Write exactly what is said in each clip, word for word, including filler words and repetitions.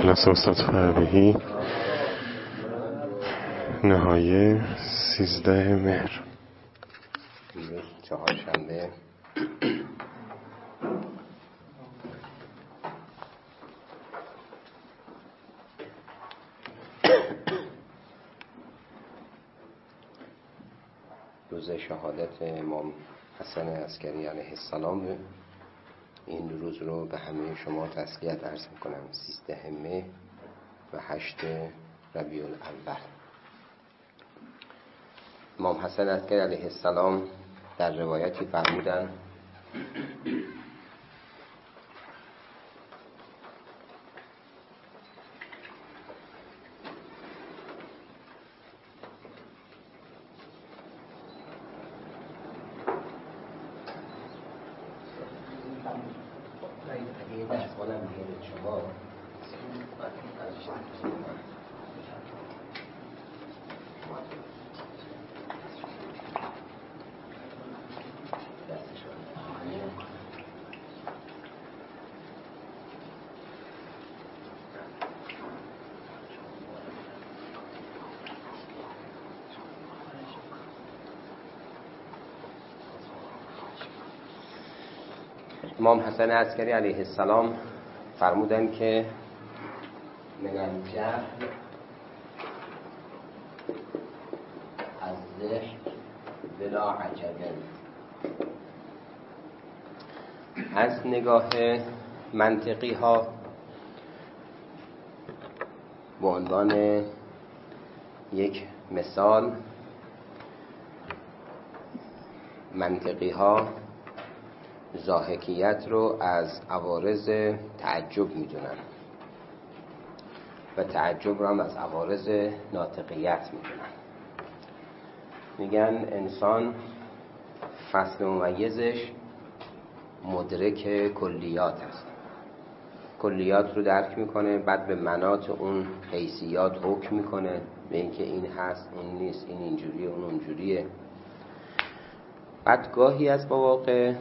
جلسه استاد فربهی نهایه سیزده مهر چهارشنبه روز شهادت امام حسن عسکری علیه السلام. این روز رو به همه شما تسلیت عرض میکنم. سیزده مهر و هشت ربیع الاول. امام حسن عسکری علیه السلام در روایتی فرمودند امام حسن عسکری علیه السلام فرمودند که من الجهل از ضحک بلا عجب، از نگاه منطقی ها به عنوان یک مثال، منطقی ها ضاحکیت رو از عوارض تعجب میدونن و تعجب رو هم از عوارض ناطقیت میدونن. میگن انسان فصل ممیزش مدرک کلیات است. کلیات رو درک میکنه، بعد به مناط اون حیثیات حکم میکنه به اینکه این هست اون نیست، این اینجوریه اون اونجوریه. بعد گاهی از مواقع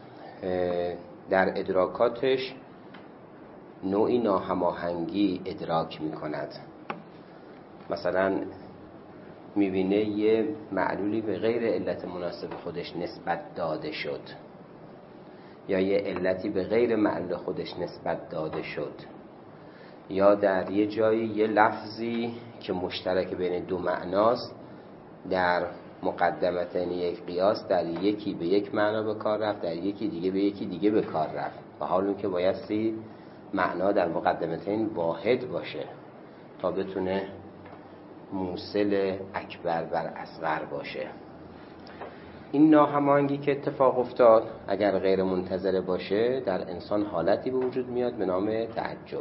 در ادراکاتش نوعی ناهماهنگی ادراک میکند. مثلا میبینه یه معلولی به غیر علت مناسب خودش نسبت داده شد، یا یه علتی به غیر معلول خودش نسبت داده شد، یا در یه جایی یه لفظی که مشترک بین دو معناست در مقدمتین یک قیاس در یکی به یک معنا به کار رفت، در یکی دیگه به یکی دیگه به کار رفت، و حال اون که بایستی معنا در مقدمتین واحد باشه تا بتونه موصل اکبر بر اصغر باشه. این ناهماهنگی که اتفاق افتاد اگر غیر منتظره باشه در انسان حالتی به وجود میاد به نام تعجب.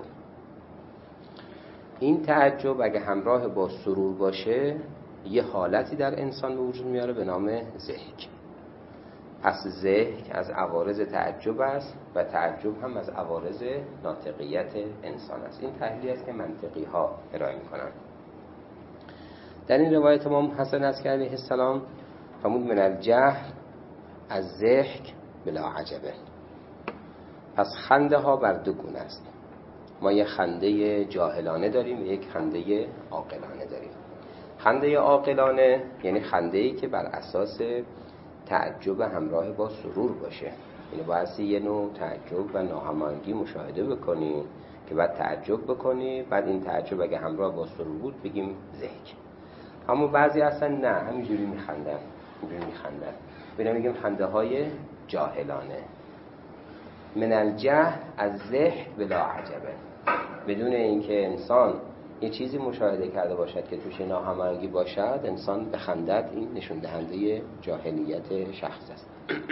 این تعجب اگه همراه با سرور باشه یه حالتی در انسان به وجود میاره به نام ضحک. پس ضحک از عوارض تعجب است و تعجب هم از عوارض ناطقیت انسان است. این تحلیلی است که منطقی ها ارائه میکنن. در این روایت امام حسن عسکری علیه السلام فرمود من الجهل از ضحک بلا عجبه. پس خنده ها بر دو گونه است. ما یک خنده جاهلانه داریم و یک خنده عاقلانه داریم. خنده عاقلانه یعنی خنده‌ای که بر اساس تعجب همراه با سرور باشه. یعنی باید یه نوع تعجب و ناهماهنگی مشاهده بکنی که بعد تعجب بکنی، بعد این تعجب اگه همراه با سرور بود بگیم ضحک. اما بعضی اصلا نه، همینجوری میخندن اینجوری میخندن ببینم میگیم خنده های جاهلانه. من الجهل از ضحک بلا عجبه، بدون اینکه انسان یه چیزی مشاهده کرده باشد که توش ناهماهنگی باشد انسان به خندت، این نشون دهنده جاهلیت شخص است.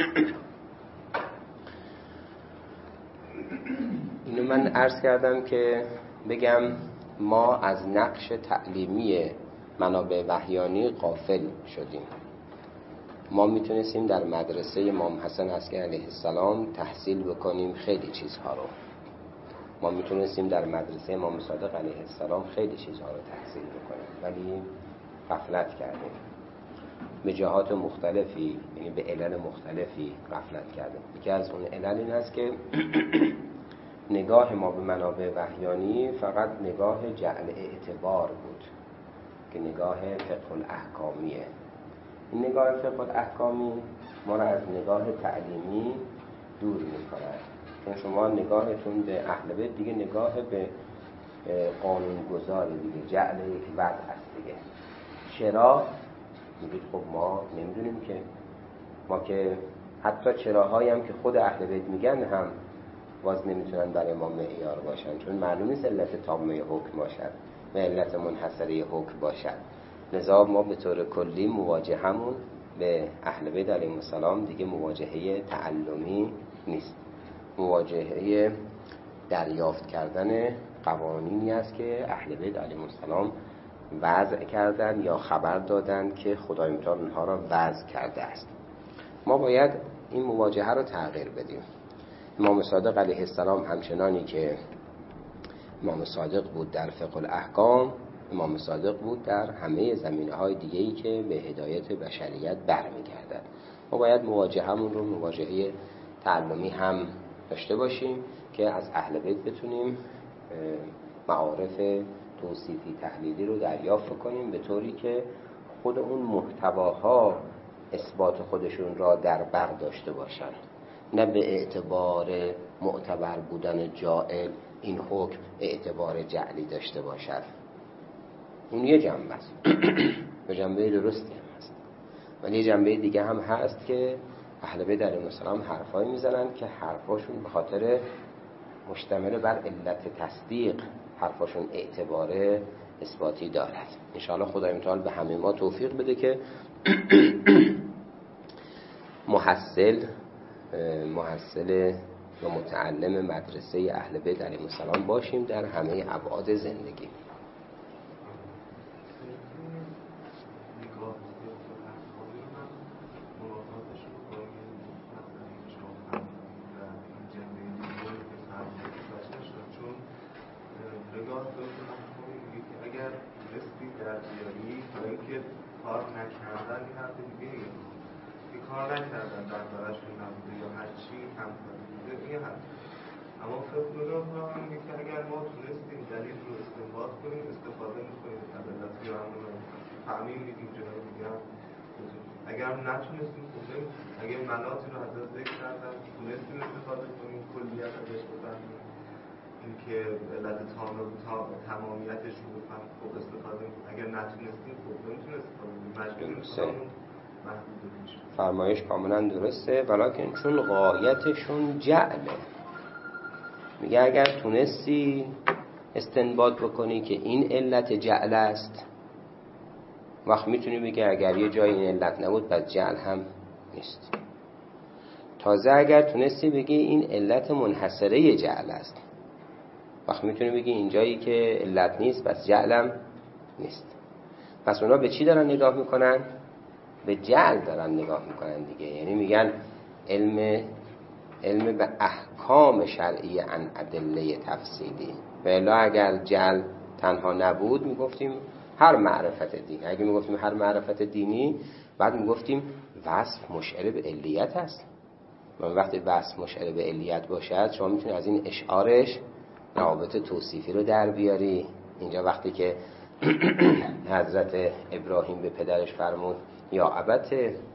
اینو من عرض کردم که بگم ما از نقش تعلیمی منابع وحیانی غافل شدیم. ما میتونستیم در مدرسه امام حسن عسکری علیه السلام تحصیل بکنیم خیلی چیزها رو. ما میتونستیم در مدرسه امام صادق علیه السلام خیلی چیزها رو تحصیل بکنیم، ولی غفلت کردیم به جهات مختلفی، یعنی به علل مختلفی غفلت کردیم. یکی از اون علل این است که نگاه ما به منابع وحیانی فقط نگاه جعل اعتبار بود که نگاه فقه الاحکامیه. این نگاه فقه الاحکامی ما را از نگاه تعلیمی دور می‌کند، چون شما نگاهتون به اهل بیت دیگه نگاه به قانونگذار دیگه، جعل یک وضع است دیگه. چرا؟ میگید خب ما نمیدونیم که، ما که حتی چراهایی هم که خود اهل بیت میگن هم باز نمیتونن برای ما معیار باشن، چون معلوم نیست علت تامه حکم باشد و علت منحصره حکم باشد. لذا ما به طور کلی مواجهمون به اهل بیت علیهم السلام دیگه مواجهه تعلمی نیست، مواجهه دریافت کردن قوانینی است که اهل بیت علیهم السلام وضع کردن یا خبر دادن که خدای متعال اونها را وضع کرده است. ما باید این مواجهه رو تغییر بدیم. امام صادق علیه السلام همچنانی که امام صادق بود در فقه الاحکام، امام صادق بود در همه زمینه‌های دیگه‌ای که به هدایت بشریت برمیگردد. ما باید مواجهه‌مون رو مواجهه تعلمی هم داشته باشیم که از اهل بیت بتونیم معارف توصیفی تحلیلی رو دریافت کنیم به طوری که خود اون محتواها اثبات خودشون را در بر داشته باشن، نه به اعتبار معتبر بودن جائل این حکم اعتبار جعلی داشته باشد. اون یه جنبه است به جنبه درستی هم هست، ولی یه جنبه دیگه هم هست که اهل بیت علیهم السلام حرفایی میزنن که حرفاشون به خاطر مشتمل بر علت تصدیق حرفاشون اعتبار اثباتی دارد. انشاءالله خدای متعال به همه ما توفیق بده که محصل محصل و متعلم مدرسه اهل بیت علیهم السلام باشیم در همه ابعاد زندگی. اگر رسمی در بیاری برای که کار نکردن این حرف دیگه که کار نکردن در دارشون نبوده یا هر چی هم بوده این حرف. اما فقه نگاه کنم میگه که اگر ما تونستیم دلیل رو استنباط کنیم استفاده میکنیم از علت یا همون رو تعمیم میدیم جناب دیگه هم اگر نتونستیم کنیم، اگر مناطی رو حضرت ذکر کردن تونستیم استفاده کنیم کلیت ازش بفهمیم این که علت تامه و تمامیتش رو بفهم خوب استفاده کنیم، اگر نتونستیم خوب نمیتونیم استفاده کنیم مجبوریم خودمون محدود میشه. فرمایش کاملا درسته، ولیکن چون غایتشون جعله، میگه اگر تونستی استنباط بکنی که این علت جعل است، وقت میتونی بگی اگر یه جای این علت نبود پس جعل هم نیست. تازه اگر تونستی بگی این علت منحصره جعل است، وقت میتونی بگی این جایی که علت نیست پس جعلم نیست. پس اونا به چی دارن نگاه میکنن؟ به جعل دارن نگاه میکنن دیگه. یعنی میگن علم علم به احکام شرعی عن ادله تفصیلی. و الا اگر جعل تنها نبود میگفتیم هر معرفت دینی، اگه میگفتیم هر معرفت دینی بعد میگفتیم وصف مشعر به علیت است. و وقتی وصف مشعر به علیت باشد شما میتونید از این اشعارش روابط توصیفی رو در بیاری. اینجا وقتی که حضرت ابراهیم به پدرش فرمود یا ابت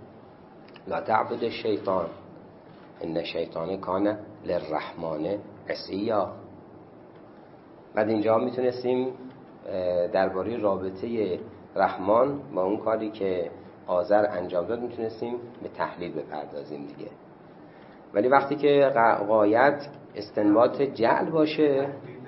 لا تعبد الشیطان ان الشیطان کان للرحمن عصیا. بعد اینجا میتونستیم درباره رابطه رحمان با اون کاری که آذر انجام داد میتونستیم به تحلیل بپردازیم دیگه. ولی وقتی که غایت استنباط جعل باشه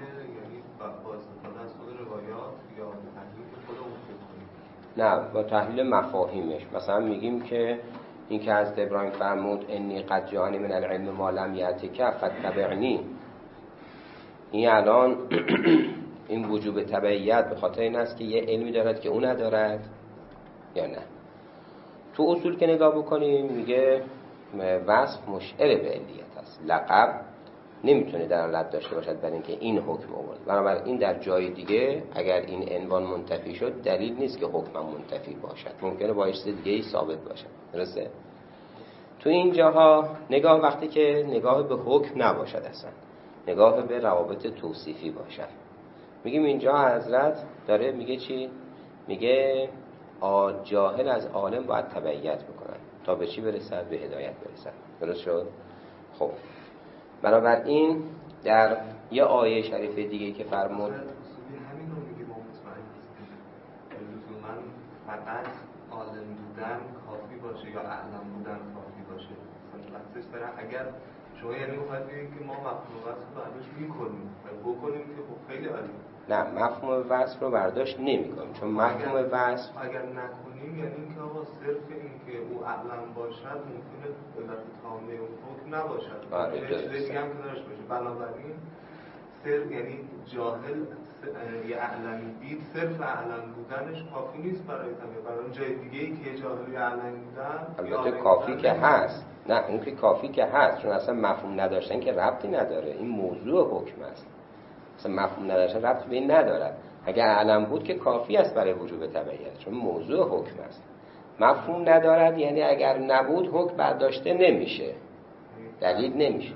نه، با تحلیل مفاهیمش. مثلا میگیم که این که از ابراهیم فرمود انی قد جاءنی من العلم ما لم یأتک فاتبعنی، این الان این وجوب تبعیت به خاطر این است که یه علمی دارد که اون ندارد یا نه. تو اصول که نگاه بکنیم میگه وصف مشعر به علیت است، لقب نمیتونه دلالت داشته باشد برای اینکه این حکم آورد. بنابراین در جای دیگه اگر این عنوان منتفی شد دلیل نیست که حکم منتفی باشد، ممکنه با چیز دیگه ای ثابت باشد. درسته؟ تو این جاها نگاه وقتی که نگاه به حکم نباشد اصلا نگاه به روابط توصیفی باشد. میگیم اینجا حضرت داره میگه چی؟ میگه جاهل از عالم باید تبعیت بکنن تا به چی برسد؟ به هدایت برسد. درست شد؟ خب بنابراین در یه آیه شریفه دیگه که فرمود همین رو میگه با مطمئن لزوما فقط عالم بودن کافی باشه یا اعلم بودن کافی باشه. مثلا برای اگر شما یعنی میخواید بگید که ما مفهوم وصف رو برداشت میکنیم و بکنیم که خب خیلی عالی. نه، مفهوم وصف رو برداشت نمی‌کنیم، چون مفهوم وصف اگر نکنیم یعنی اینکه آقا صرف این که او اعلم باشد ممکنه علت تامه اون حکم نباشد. آره چیز دیگه هم که داشته باشه. بنابراین صرف یعنی جاهل یه اعلمی دید صرف اعلم بودنش کافی نیست برای تامه. برای اون جای دیگه ای که جاهلی اعلم بودن البته کافی که هست. نه اون که کافی که هست، چون اصلا مفهوم نداشتن که ربطی نداره. این موضوع حکم است. اصلا مفهوم نداشتن ربطی به این ندارد. اگر علم بود که کافی است برای وجوب تبعیت، چون موضوع حکم است. مفهوم ندارد یعنی اگر نبود حکم برداشته نمیشه، دلیل نمیشه.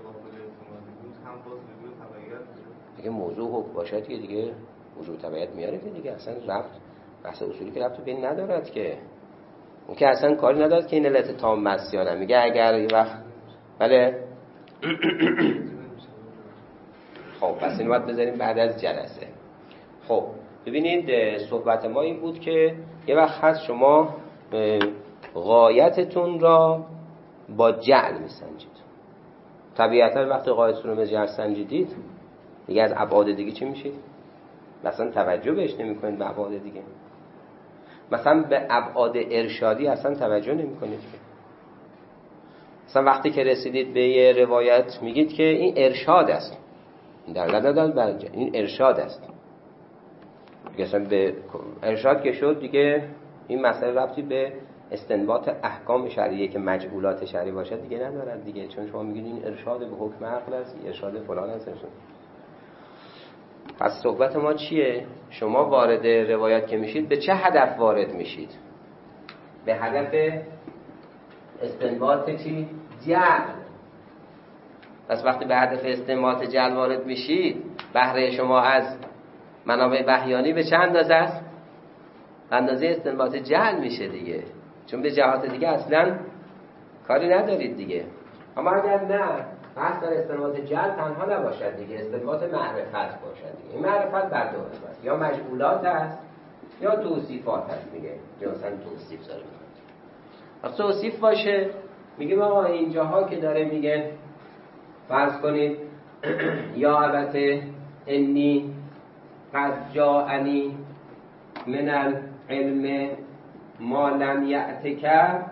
اگه موضوع حکم باشد که دیگه وجوب تبعیت میاره که دیگه اصلا ربط بحث اصولی که ربطی به این ندارد که. اون که اصلا کاری ندارد که این علت تام است یا نه. میگه اگر این وقت بله خب پس اینو باید بذاریم بعد از جلسه. خب ببینید صحبت ما این بود که یه وقت هست شما غایتتون را با جعل میسنجید. طبیعتا وقتی غایتتون رو به جعل سنجیدید دیگه از ابعاد دیگه چی میشید؟ مثلا توجه بهش نمی کنید به ابعاد دیگه. مثلا به ابعاد ارشادی اصلا توجه نمی کنید. مثلا وقتی که رسیدید به یه روایت میگید که این ارشاد است، در دادن برنجه این ارشاد است دیگه. اصلا به ارشاد که شد دیگه این مسئله ربطی به استنباط احکام شرعیه که مجعولات شرعی باشد دیگه ندارد دیگه، چون شما میگید این ارشاد به حکم عقل است، ارشاد فلان است. پس صحبت ما چیه؟ شما وارد روایت که میشید به چه هدف وارد میشید؟ به هدف استنباط چی؟ جعل. پس وقتی به هدف استنباط جعل وارد میشید، بهره شما از منابع بهیانی به چند اندازه است؟ به اندازه استنباط جعل میشه دیگه، چون به جهات دیگه اصلا کاری ندارید دیگه. اما اگر نه، بحث در استنباط جعل تنها نباشد دیگه، استنباط معرفت باشد دیگه. این معرفت بر دو قسم است، یا مجعولات است یا توصیفات هست دیگه. یا مثلا توصیف داره. وقتی توصیف باشه میگه آقا اینجاها که داره میگه فرض کنید یا البته انی قد جاءنی من العلم ما لم یأتک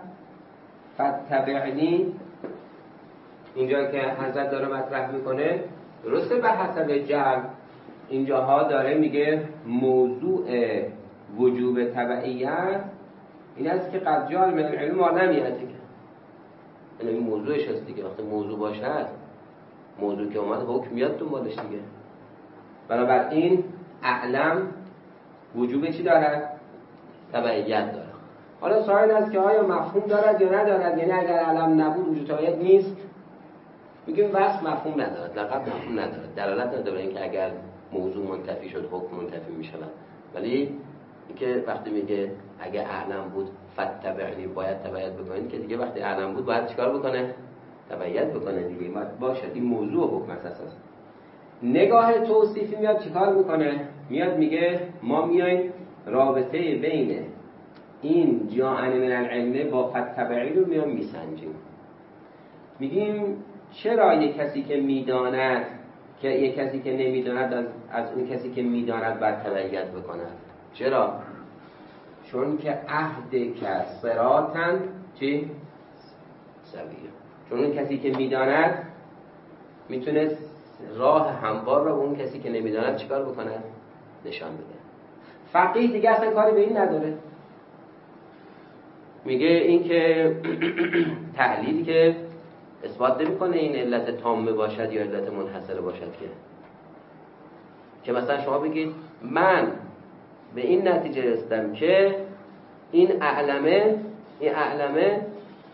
فاتبعنی، اینجا که حضرت داره مطرح میکنه درسته به حسب جعل اینجاها داره میگه موضوع وجوب تبعیت این است که قد جاء من العلم ما لم یأتک. این موضوعش هست دیگه. وقتی موضوع باشه موضوع که اومد حکم میاد دنبالش دیگه. بنابراین اعلم وجوب چی دارد؟ تبعیت دارد. حالا سوال است که آیا مفهوم دارد یا ندارد؟ یعنی اگر علم نبود وجود تبعیت نیست؟ میگیم وصف مفهوم ندارد، لقب مفهوم ندارد، دلالت نداره اینکه اگر موضوع منتفی شد حکم منتفی میشود. ولی اینکه وقتی میگه اگه اعلم بود فتبعنی باید تبعیت بکنید که دیگه وقتی اعلم بود باید چیکار بکنه؟ تبعیت بکنه دیگه. باشد این موضوع حکم اساس. نگاه توصیفی میاد چیکار میکنه؟ میاد میگه ما میایم رابطه بین این جاءن من العلم با فتبعی رو میام میسنجیم. میگیم چرا یک کسی که میداند که یک کسی که نمیداند از, از اون کسی که میداند باید تبعیت بکند؟ چرا؟ چون که عهد که صراطن چی؟ سویه. چون اون کسی که میداند میتونه راه هموار رو اون کسی که نمیداند چیکار بکنه؟ نشان بده. فقیه دیگه اصلا کاری به این نداره. میگه این که تحلیل که اثبات نمیکنه این علت تامه باشد یا علت منحصره باشد که که مثلا شما بگید من به این نتیجه رسیدم که این اعلمه این اعلمه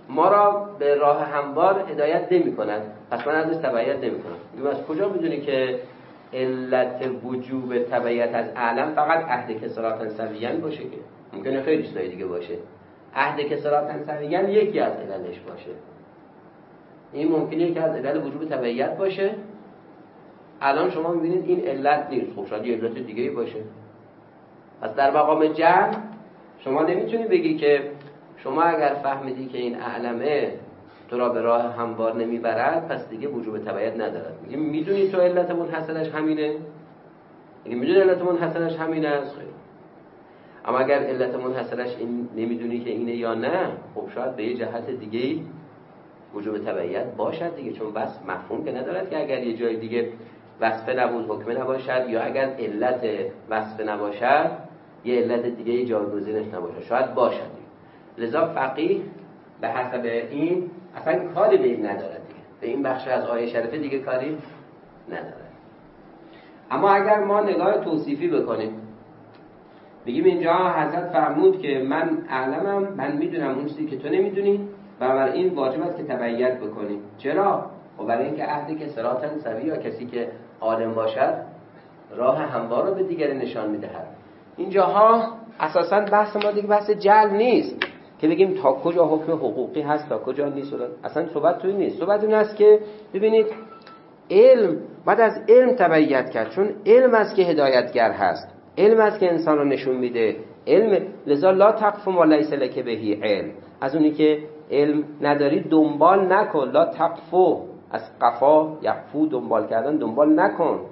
ما را به راه هموار هدایت نمی کند، پس من ازش تبعیت نمی کنم. میگم از کجا میدونی که علت وجوب تبعیت از اعلم فقط عهد کسراتن سویان باشه؟ که ممکنه خیلی چیزای دیگه باشه. عهد کسراتن سویان یکی از عللش باشه. این ممکنه یکی از علل وجوب تبعیت باشه. الان شما میبینید این علت نیست، خب شاید یه علت دیگه باشه. پس در مقام جمع شما نمیتونی بگی که شما اگر فهمیدی که این اعلمه تو را به راه هموار نمیبرد پس دیگه وجوب تبعیت ندارد. میگه میدونی تو علت منحصرش همینه؟ میگه میدونی علت منحصرش همینه است؟ خیر. اما اگر علت منحصرش این نمیدونی که اینه یا نه، خب شاید به یه جهت دیگه وجوب تبعیت باشد دیگه، چون بس مفهوم که ندارد که اگر یه جای دیگه وصفه نبود حکمه نباشد، یا اگر علت وصفه نباشد یه علت دیگه جایگزینش نباشه، شاید باشد. لذا فقیه به حسب این اصلا کاری به این ندارد دیگه، به این بخش از آیه شریفه دیگه کاری ندارد. اما اگر ما نگاه توصیفی بکنیم، بگیم اینجا حضرت فرمود که من اعلمم، من میدونم اون چیزی که تو نمیدونی، بنابراین واجب است که تبعیت بکنیم. چرا؟ خب برای اینکه عهدی که صراطن سوی، یا کسی که عالم باشد راه هموار رو به دیگری نشان میدهد. اینجاها اساساً بحث ما دیگه بحث جعل نیست که بگیم تا کجا حکم حقوقی هست تا کجا نیست، اصلا صحبت توی نیست. صحبت این است که ببینید علم بعد از علم تبعیت کرد، چون علم است که هدایتگر هست، علم است که انسان رو نشون میده. علم لذا لا تقف ما لیس لک به علم، از اونی که علم نداری دنبال نکن. لا تقفو، از قفا یقفو دنبال کردن، دنبال نکن.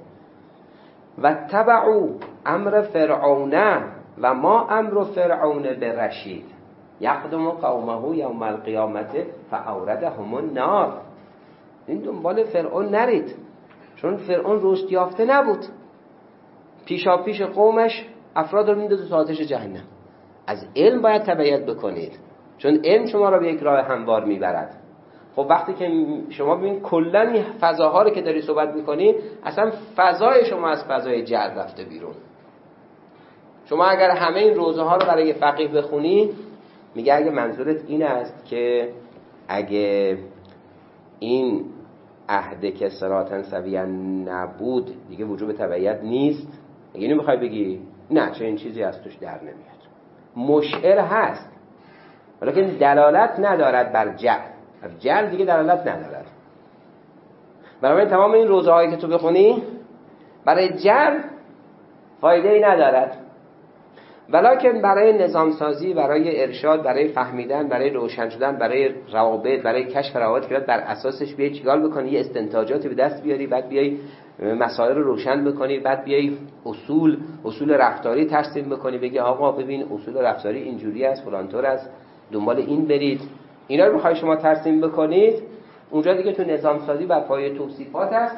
و تبعو امر فرعون و ما امر فرعون برشید یقدم قومه یوم القیامت فاوردهم النار. این دنبال فرعون نرید، چون فرعون رشد یافته نبود، پیشا پیش قومش افراد رو میندازه تو آتش جهنم. از علم باید تبعیت بکنید، چون علم شما را به یک راه هموار میبرد. خب وقتی که شما ببینید کلا این فضاها رو که داری صحبت میکنی، اصلا فضای شما از فضای جعل رفته بیرون. شما اگر همه این روزه ها رو برای فقیه بخونی، میگه اگه منظورت این است که اگه این عهد که صراطن سویا نبود دیگه وجوب تبعیت نیست، اگه اینو میخوای بگی نه، چه این چیزی از توش در نمیاد. مشعر هست ولیکن دلالت ندارد بر جعل، بر جعل دیگه دلالت ندارد. بنابراین تمام این روزه هایی که تو بخونی برای جعل فایده ای ندارد، ولیکن برای نظام سازی، برای ارشاد، برای فهمیدن، برای روشن شدن، برای روابط، برای کشف روابط که بر اساسش بیای چیکار بکنی، یه استنتاجاتی به دست بیاری، بعد بیای مسائل رو روشن بکنی، بعد بیای اصول اصول رفتاری ترسیم بکنی، بگی آقا ببین اصول رفتاری اینجوری است، فلان طور است، دنبال این برید. اینا رو بخوای شما ترسیم بکنید، اونجا دیگه تو نظام سازی بر پایه توصیفات است.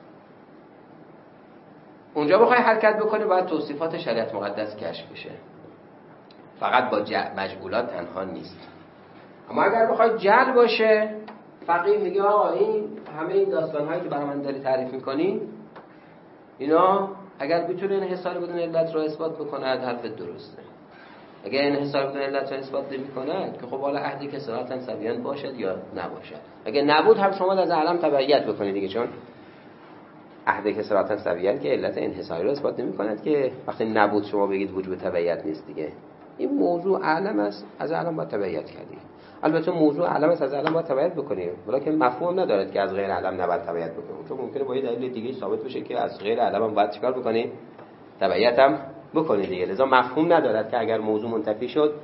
اونجا بخوای حرکت بکنی باید توصیفات شریعت مقدس کشف بشه، فقط با مجهولات تنها نیست. اما اگر بخوای جعل باشه، فقیه میگه آقا این همه این داستان‌هایی که برای من داری تعریف می‌کنی اینا اگر بتونه انحصار بدون علت رو اثبات بکنه حرف درسته. اگر انحصار بدون علت رو اثبات نمی‌کنه که خب حالا عهدی که صراطن سویان باشد یا نباشد. اگر نبود هم شما از علم تبعیت بکنید دیگه، چون عهد که صراطن سویان که علت انحصاری رو اثبات نمی‌کند که وقتی نبود شما بگید وجوب تبعیت نیست دیگه. این موضوع علم است، از علم باید تبعیت کردی. البته موضوع علم است، از علم باید تبعیت بکنی، ولی مفهوم ندارد که از غیر علم نباید تبعیت بکنی، چون ممکنه با یه دلیل دیگه ثابت بشه که از غیر علم هم باید چیکار بکنی؟ تبعیت هم بکنی دیگه. لذا مفهوم ندارد که اگر موضوع منتفی شد.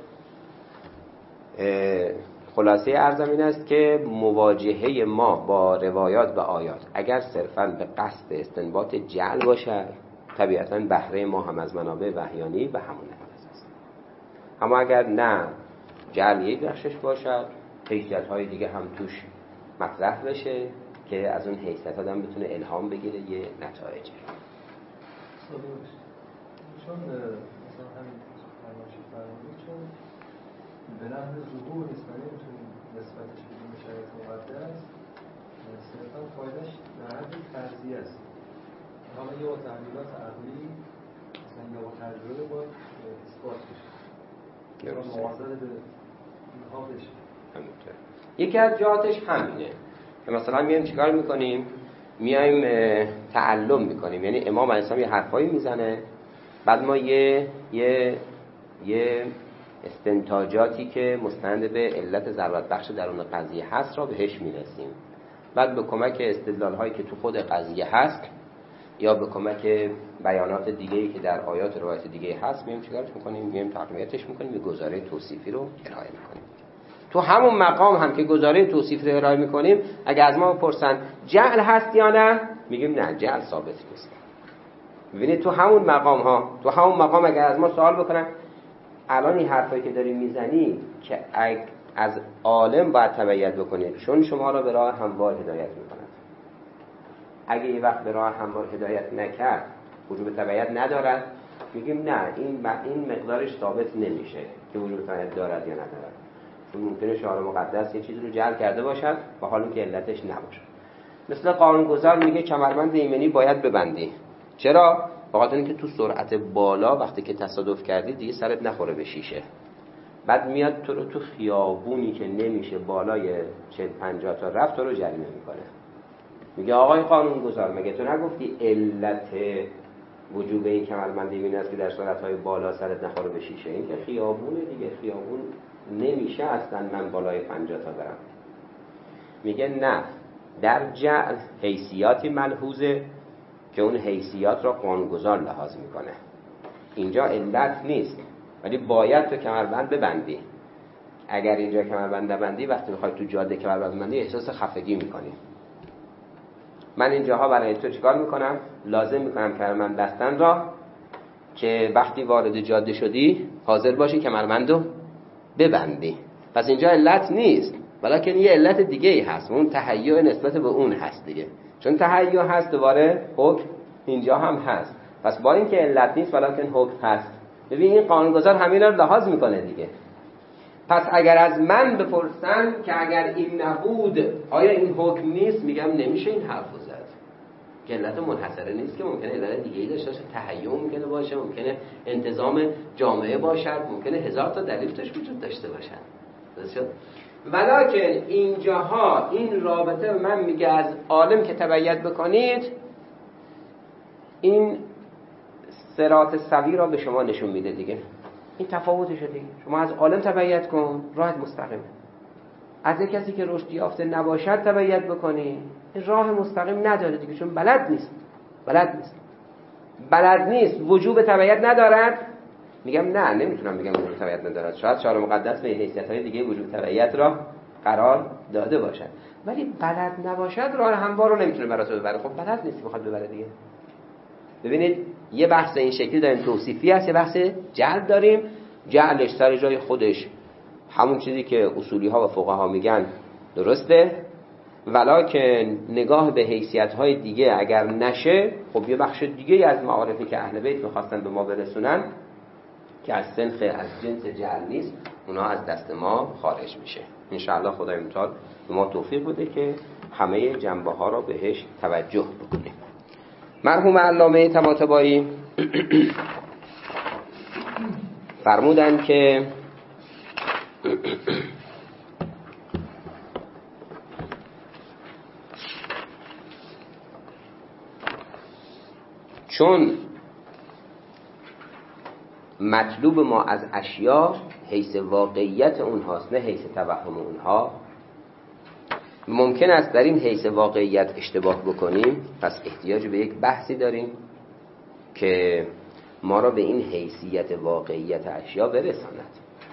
خلاصه ارزم این است که مواجهه ما با روایات و آیات اگر صرفاً به قصد استنباط جعل باشد، طبیعتاً بهره ما هم از منابع وحیانی به همون اندازه است. اما اگر نه جعل یک بخشش باشد، حیثیت‌های دیگه هم توش مطرح بشه که از اون حیثیت آدم بتونه الهام بگیره یه نتایجی. چون مثلا همین فرمایشی فرمودید، چون به نحو ظهور نیست، نمیتونیم نسبتش بدیم به شریعت مقدس، صرفا فایدهش در حد فرضی است. حالا یا با تحلیلات عقلی مثلا یا با تجربه باید اثبات بشه یا مواظب به اینها بشه. همینطور. یکی از جهاتش همینه که مثلا میایم چیکار میکنیم؟ میایم تعلم میکنیم، یعنی امام علیه السلام یه حرفایی میزنه، بعد ما یه یه یه استنتاجاتی که مستند به علت ضرورت بخش درون قضیه هست را بهش میرسیم. بعد به کمک استدلال هایی که تو خود قضیه هست یا به کمک بیانات دیگه‌ای که در آیات روایت دیگه هست میایم چیکارش میکنیم؟ میایم تقویتش میکنیم، یه گزاره توصیفی رو ارائه میکنیم. تو همون مقام هم که گزاره توصیفی رو ارائه میکنیم، اگه از ما بپرسن جعل هست یا نه، میگیم نه، جعل ثابت نیست. ببینید تو همون مقام ها، تو همون مقام اگه از ما سوال بکنن الان این حرفایی که داری میزنی که از عالم باید تبعیت بکنید چون شما را به راه هموار هدایت میکند، اگه یه وقت به راه هموار هدایت نکرد وجوب تبعیت ندارد، میگیم نه، این این مقدارش ثابت نمیشه که وجوب تبعیت دارد یا ندارد، چون ممکنه شارع مقدس یه چیزی رو جعل کرده باشد و حالا که علتش نباشه. مثل قانونگذار میگه کمربند ایمنی باید ببندی. چرا؟ بخاطر اینکه تو سرعت بالا وقتی که تصادف کردی دیگه سرت نخوره به شیشه. بعد میاد تو رو تو خیابونی که نمیشه بالای چهل پنجاه تا رفت تو رو جریمه میکنه. میگه آقای قانونگذار مگه تو نگفتی علت وجوب این کمربند ایمنی است که در سرعت‌های بالا سرت نخوره به شیشه؟ این که خیابونه دیگه، خیابون نمیشه اصلا من بالای پنجاه تا برم. میگه نه، در جعل حیثیاتی ملحوظه که اون حیثیات را قانونگذار لحاظ میکنه. اینجا علت نیست ولی باید تو کمربند ببندی. اگر اینجا کمربند نبندی وقتی میخوای تو جاده کمربند ببندی احساس خفگی میکنی. من اینجاها برای تو چیکار میکنم؟ لازم میکنم کمربند بستن را که وقتی وارد جاده شدی حاضر باشی کمربندو ببندی. پس اینجا علت نیست ولیکن یه علت دیگه ای هست، اون تهیع نسبت به اون هست دیگه. چون تهیع هست دوباره حکم اینجا هم هست. پس با اینکه علت نیست ولیکن حکم هست. ببین این قانونگذار همین رو لحاظ میکنه دیگه. پس اگر از من بپرسن که اگر این نبود آیا این حکم نیست، میگم نمیشه این حرف رو زد که علت منحصره نیست، که ممکنه علت دیگه ای داشته باشه، تهیع ممکنه باشه، ممکنه انتظام جامعه باشد، ممکنه هزار تا دلیل توش وجود داشته باشد. درست شد؟ ولکن اینجاها این رابطه من میگه از عالم که تبعیت بکنید، این صراط سوی را به شما نشون میده دیگه. این تفاوتشه دیگه. شما از عالم تبعیت کن، راهت مستقیمه. از یک کسی که رشد یافته نباشد تبعیت بکنی، این راه مستقیم نداره دیگه، چون بلد نیست. بلد نیست. بلد نیست. وجوب تبعیت ندارد. میگم نه، نمیتونم بگم وجوب تبعیت ندارد. شاید شارع مقدس به حیثیت‌های دیگه وجوب تبعیت را قرار داده باشد، ولی بلد نباشد راه هموار رو نمیتونه برات ببره. خب بلد نیست بخواد ببره دیگه. ببینید یه بحث این شکلی داریم توصیفی هست، یه بحث جعل داریم. جعلش سر جای خودش همون چیزی که اصولی ها و فقها میگن درسته، ولکن نگاه به حیثیت های دیگه اگر نشه، خب یه بخش دیگه از معارفی که اهل بیت میخواستن به ما برسونن که از سنخ از جنس جعل نیست، اونا از دست ما خارج میشه. انشاءالله خدای متعال به ما توفیق بده که همه جنبه ها را بهش توجه بکنیم. مرحوم علامه طباطبایی فرمودن که چون مطلوب ما از اشیا حیث واقعیت اونهاست نه حیث توهم اونها، ممکن است در این حیث واقعیت اشتباه بکنیم. پس احتیاج به یک بحثی داریم که ما را به این حیثیت واقعیت اشیا برساند.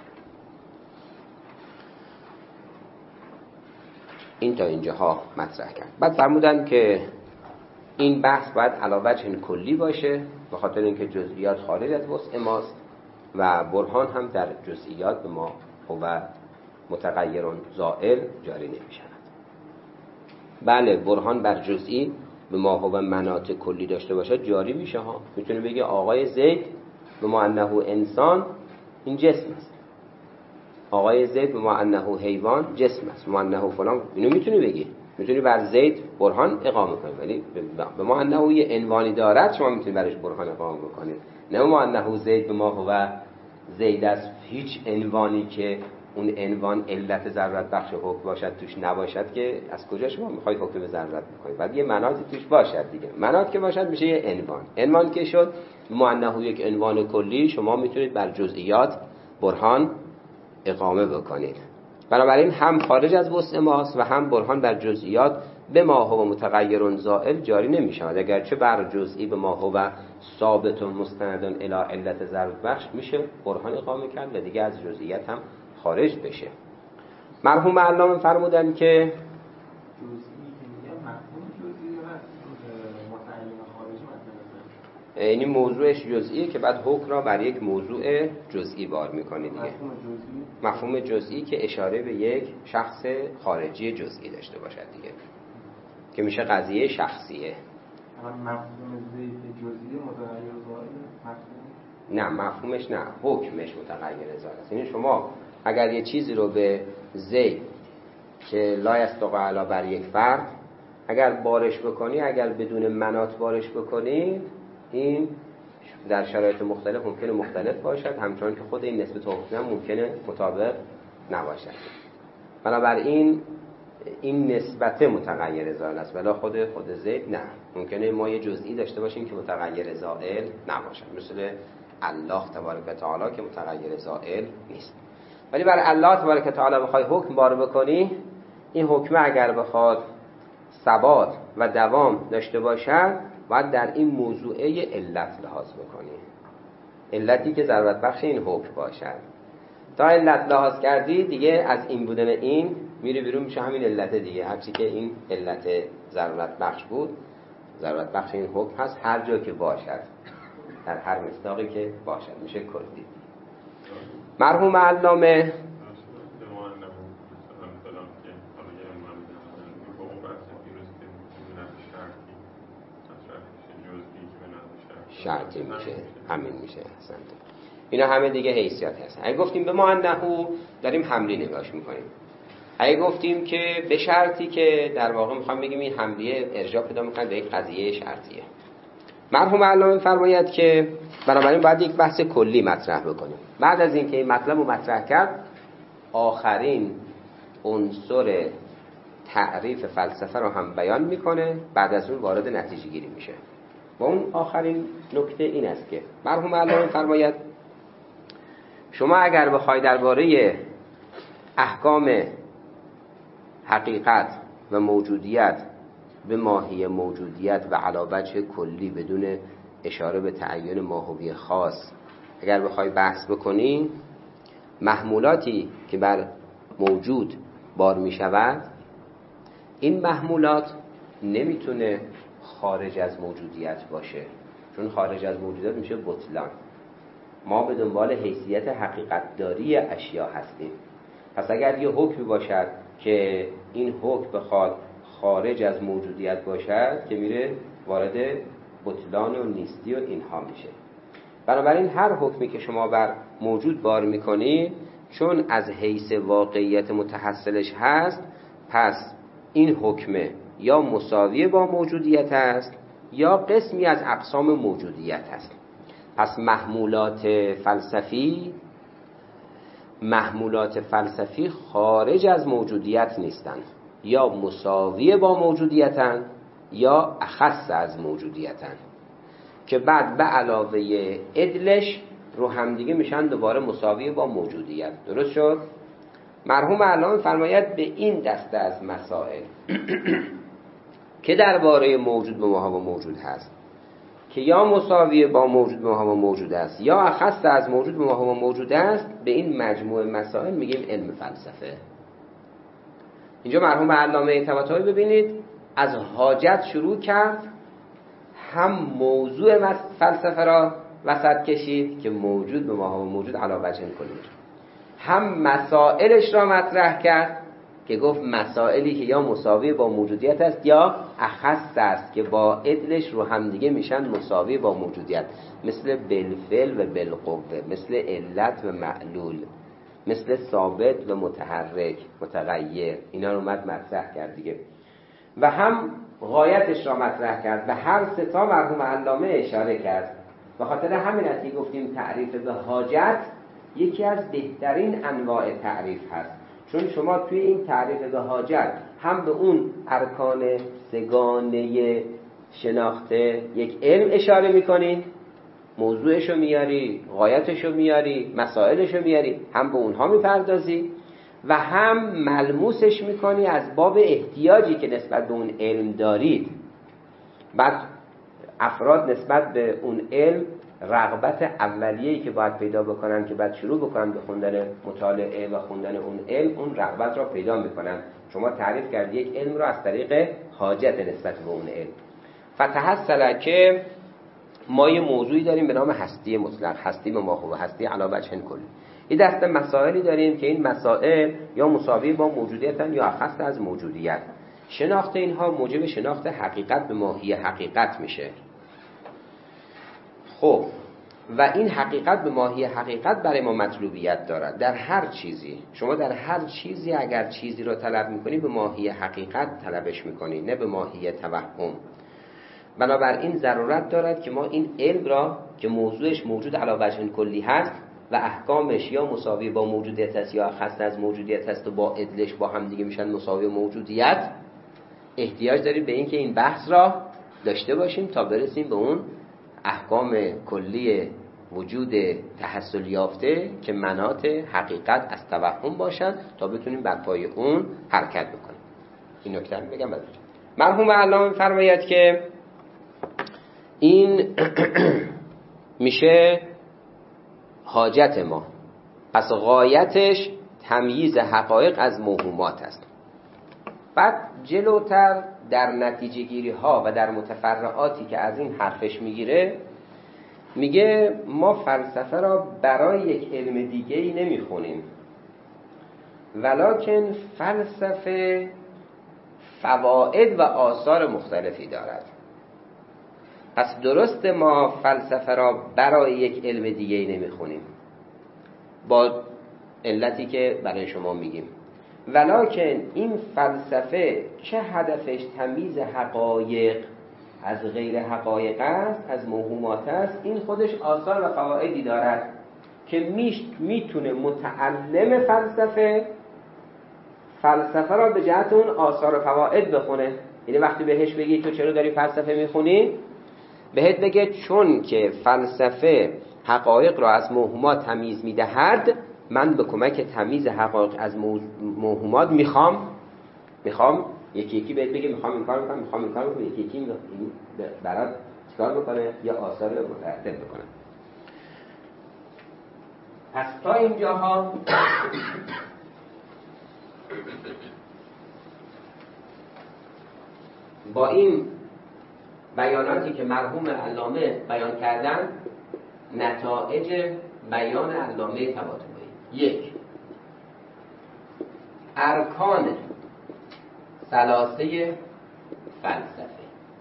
این تا اینجاها مطرح کرد. بعد فرمودن که این بحث باید علی وجه کلی باشه، به خاطر اینکه جزئیات خارج از وسع ماست و برهان هم در جزئیات به ما هو متغیر زائل جاری نمی‌شود. بله، برهان بر جزئی به ما هو مناط کلی داشته باشه جاری میشه ها. میتونه بگه آقای زید به ما انه انسان این جسم است، آقای زید به ما انه حیوان جسم است، ما انه فلان، اینو میتونی بگی، میتونی بر زید برهان اقامه کنی، ولی به ما انه یه عنوانی دارد شما میتونی برش برهان اقامه بکنید، نه ما انه زید به ما هو زید است، هیچ عنوانی که اون عنوان علت ضرورت بخش حکم باشد توش نباشد که از کجا شما میخواید حکم به ضرورت بکنید؟ بعد یه مناطی توش باشد دیگه. مناط که باشد میشه یه عنوان. عنوان که شد معنه یک عنوان کلی، شما میتونید بر جزئیات برهان اقامه بکنید. بنابراین هم خارج از وسع ماست و هم برهان بر جزئیات به ما هو متغیر زائل جاری نمی شود. اگرچه بر جزئی به ما هو ثابت و مستندن الی علت ضرورت بخش میشه برهان اقامه کرد و دیگه از جزئیات هم خارج بشه. مرحوم علامه فرمودن که یعنی موضوعش جزئیه که بعد حکم را بر یک موضوع جزئی بار میکنه دیگه. مفهوم جزئی که اشاره به یک شخص خارجی جزئی داشته باشد دیگه، که میشه قضیه شخصیه. مفهوم زید جزئی متغیر زائل نه مفهومش نه، حکمش متغیر زائل است. یعنی شما اگر یه چیزی رو به زید که لا یصدق علی بر یک فرد اگر بارش بکنی، اگر بدون مناط بارش بکنی، این در شرایط مختلف ممکنه مختلف باشد، همچنان که خود این نسبت حکم ممکنه مطابق نباشد. بنابراین این نسبت متغیر زائل است، ولی خود خود زید نه. ممکنه ما یه جزئی داشته باشیم که متغیر زائل نباشد، مثل الله تبارک و تعالی که متغیر زائل نیست. ولی بر الله تبارک و تعالی بخوای حکم بار بکنی، این حکم اگر بخواد ثبات و دوام داشته باشد، باید در این موضوعه علت لحاظ بکنی، علتی که ضرورت بخش این حکم باشد. تا علت لحاظ کردی دیگه از این بودن این میره بیرون، میشه همین علت دیگه. هرچی که این علت ضرورت بخش بود، ضرورت بخش این حکم هست، هر جا که باشد، در هر مصداقی که باشد، میشه کلی. مرحوم علامه شرطی میشه، همین میشه. احسنت. اینا همه دیگه حیثیت هست. اگه گفتیم به ما انهو، داریم حملی نگاش میکنیم. اگه گفتیم که به شرطی، که در واقع میخوام بگیم این حملیه ارجاع پیدا میکنه به یک قضیه شرطیه. مرحوم علامه فرماید که بنابراین باید یک بحث کلی مطرح بکنیم. بعد از اینکه این مطلب رو مطرح کرد، آخرین عنصر تعریف فلسفه رو هم بیان میکنه، بعد از اون وارد نتیجه گیری میشه. و اون آخرین نکته این است که مرحوم علامه فرماید شما اگر بخواید درباره احکام حقیقت و موجودیت به ماهی موجودیت و علی وجه کلی بدون اشاره به تعین ماهوی خاص اگر بخوای بحث بکنی، محمولاتی که بر موجود بار می شود، این محمولات نمیتونه خارج از موجودیت باشه، چون خارج از موجودیت میشه بطلان. ما به دنبال حیثیت حقیقت داری اشیا هستیم. پس اگر یه حکمی باشد که این حکم بخواد خارج از موجودیت باشد، که میره وارد بطلان و نیستی و اینها میشه. بنابراین هر حکمی که شما بر موجود بار میکنید، چون از حیث واقعیت متحصلش هست، پس این حکم یا مساوی با موجودیت است یا قسمی از اقسام موجودیت است. پس محمولات فلسفی محمولات فلسفی خارج از موجودیت نیستند، یا مساوی با موجودیتن یا اخص از موجودیتن، که بعد به علاوه عدلش رو همدیگه میشن دوباره مساوی با موجودیت. درست شد؟ مرحوم علامه فرماید به این دسته از مسائل که درباره موجود به ما و موجود هست، که یا مساوی با موجود به ما و موجود است یا اخص از موجود به ما و موجود است، به این مجموعه مسائل میگیم علم فلسفه. اینجا مرحوم علامه طباطبایی ببینید از حاجت شروع کرد، هم موضوع فلسفه را وسط کشید که موجود به ما و موجود علی وجه کلی، هم مسائلش را مطرح کرد که گفت مسائلی که یا مساوی با موجودیت است یا اخص است، که با عدلش رو هم دیگه میشن مساوی با موجودیت، مثل بالفعل و بالقوه، مثل علت و معلول، مثل ثابت و متحرک متغیر. اینا رو اومد مطرح کرد دیگه. و هم غایتش را مطرح کرد و هر سه تا مرحوم علامه اشاره کرد. به خاطر همین است که گفتیم تعریف به حاجت یکی از بهترین انواع تعریف هست، چون شما توی این تعریف به حاجت هم به اون ارکان سگانه شناخته یک علم اشاره میکنید، موضوعشو میاری، غایتشو میاری، مسائلشو میاری، هم به اونها میپردازی و هم ملموسش میکنی از باب احتیاجی که نسبت به اون علم دارید. بعد افراد نسبت به اون علم رغبت اولیه‌ای که باید پیدا بکنن که بعد شروع بکنن به خوندن مطالعه و خوندن اون علم، اون رغبت را پیدا میکنن. شما تعریف کردی یک علم را از طریق حاجت نسبت به اون علم. فتحصل که ما یه موضوعی داریم به نام هستی مطلق، هستی به ما خوبه، هستی علی وجه کلی. این دسته مسائلی داریم که این مسائل یا مساوی با موجودیتن یا اخص از موجودیت. شناخت اینها موجب شناخت حقیقت به ماهی حقیقت میشه. خب و این حقیقت به ماهی حقیقت برای ما مطلوبیت دارد در هر چیزی. شما در هر چیزی اگر چیزی رو طلب میکنی به ماهی حقیقت طلبش میکنی، نه به ماهی توهم. بنابراین ضرورت دارد که ما این علم را که موضوعش موجود علی وجه کلی هست و احکامش یا مساوی با موجودیت است یا خاص از موجودیت است و با عدلش با هم دیگه میشن مساوی موجودیت، احتیاج داریم به این که این بحث را داشته باشیم تا برسیم به اون احکام کلی وجود تحصل یافته که مناط حقیقت از توهم باشن تا بتونیم بر پای اون حرکت بکنیم. این نکته رو بگم. مرحوم علامه فرماید که این میشه حاجت ما، پس غایتش تمییز حقایق از موهومات است. بعد جلوتر در نتیجه گیری ها و در متفرعاتی که از این حرفش میگیره میگه ما فلسفه را برای یک علم دیگه ای نمیخونیم، ولکن فلسفه فواید و آثار مختلفی دارد. پس درست ما فلسفه را برای یک علم دیگه ای نمیخونیم با علتی که برای شما میگیم، ولکن این فلسفه چه هدفش تمییز حقایق از غیر حقایق است، از موهومات است، این خودش آثار و فوایدی دارد که میتونه متعلم فلسفه فلسفه را به جهت اون آثار و فواید بخونه. یعنی وقتی بهش بگی تو چرا داری فلسفه میخونی، بهت بگه چون که فلسفه حقایق را از موهومات تمیز میدهد، من به کمک تمیز حقایق از موهومات میخوام میخوام یکی یکی بهت بگه میخوام این کار بکنم، میخوام این کار بکنم، یکی یکی برات چیکار بکنه یا آثار مترتب بکنه. پس تا اینجاها با این بیاناتی که مرحوم علامه بیان کردن، نتایج بیان علامه طباطبایی: یک، ارکان ثلاثه فلسفه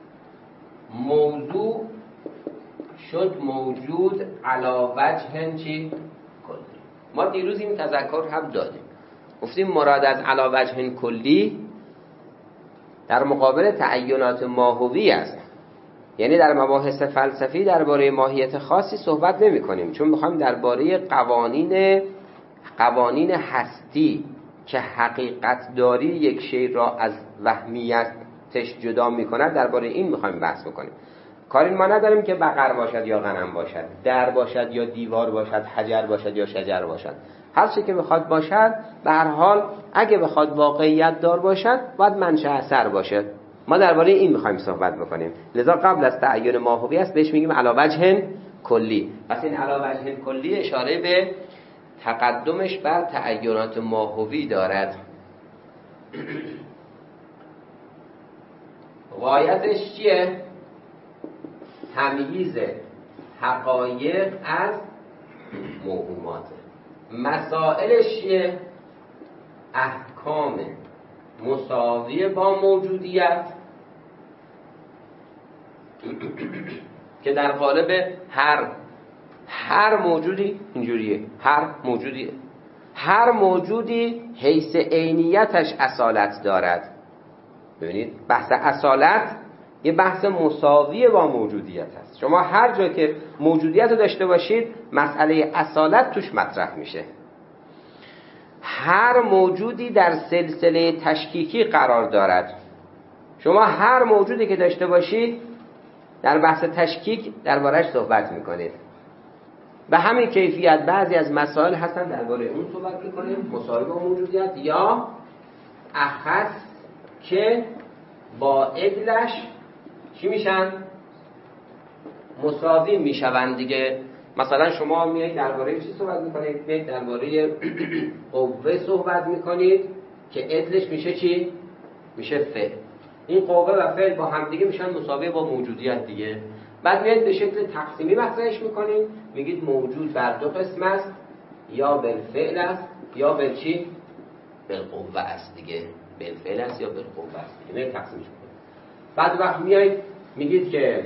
موضوع شد موجود علی وجه چی؟ کلی. ما دیروز این تذکر هم دادیم، گفتیم مراد از علی وجه کلی در مقابل تعینات ماهوی است. یعنی در مباحث فلسفی درباره ماهیت خاصی صحبت نمی کنیم، چون میخوایم درباره قوانین قوانین هستی که حقیقت داری یک شی را از وهمیتش جدا میکند، درباره این میخوایم بحث بکنیم. کاری ما نداریم که بقر باشد یا غنم باشد، در باشد یا دیوار باشد، حجر باشد یا شجر باشد، هر چی که بخواد باشد، به هر حال اگه بخواد واقعیت دار باشد باید منشأ اثر باشد. ما درباره این میخوایم صحبت بکنیم، لذا قبل از تعین ماهوی است بهش میگیم علی وجه کلی. پس این علی وجه کلی اشاره به تقدمش بر تعینات ماهوی دارد. غایتش چیه؟ تمییز حقایق از موهومات. مسائلش چیه؟ احکام مساوی با موجودیت که در قالب هر هر موجودی اینجوریه، هر موجودی هر موجودی حیث عینیتش اصالت دارد. ببینید بحث اصالت یه بحث مساوی با موجودیت هست. شما هر جا که موجودیت رو داشته باشید مسئله اصالت توش مطرح میشه. هر موجودی در سلسله تشکیکی قرار دارد. شما هر موجودی که داشته باشید در بحث تشکیک درباره‌اش صحبت میکنید. به همین کیفیت بعضی از مسائل هستن درباره اون صحبت میکنیم مساوی با موجودیت، یا اخص که با عدلش چی میشن؟ مساوی میشوند دیگه. مثلا شما میایید درباره چی صحبت میکنید؟ میایید درباره قوه صحبت میکنید که عدلش میشه چی؟ میشه فعل. این قوه و فعل با هم دیگه میشن مساوی با موجودیت دیگه. بعد میایید به شکل تقسیمی مطرحش میکنید، میگید موجود بر دو قسم است، یا بالفعل است یا بل چی؟ بالقوه است دیگه. بالفعل است یا بالقوه است دیگه. میایید تقسیمش میکنید. بعد وقت میایید میگید که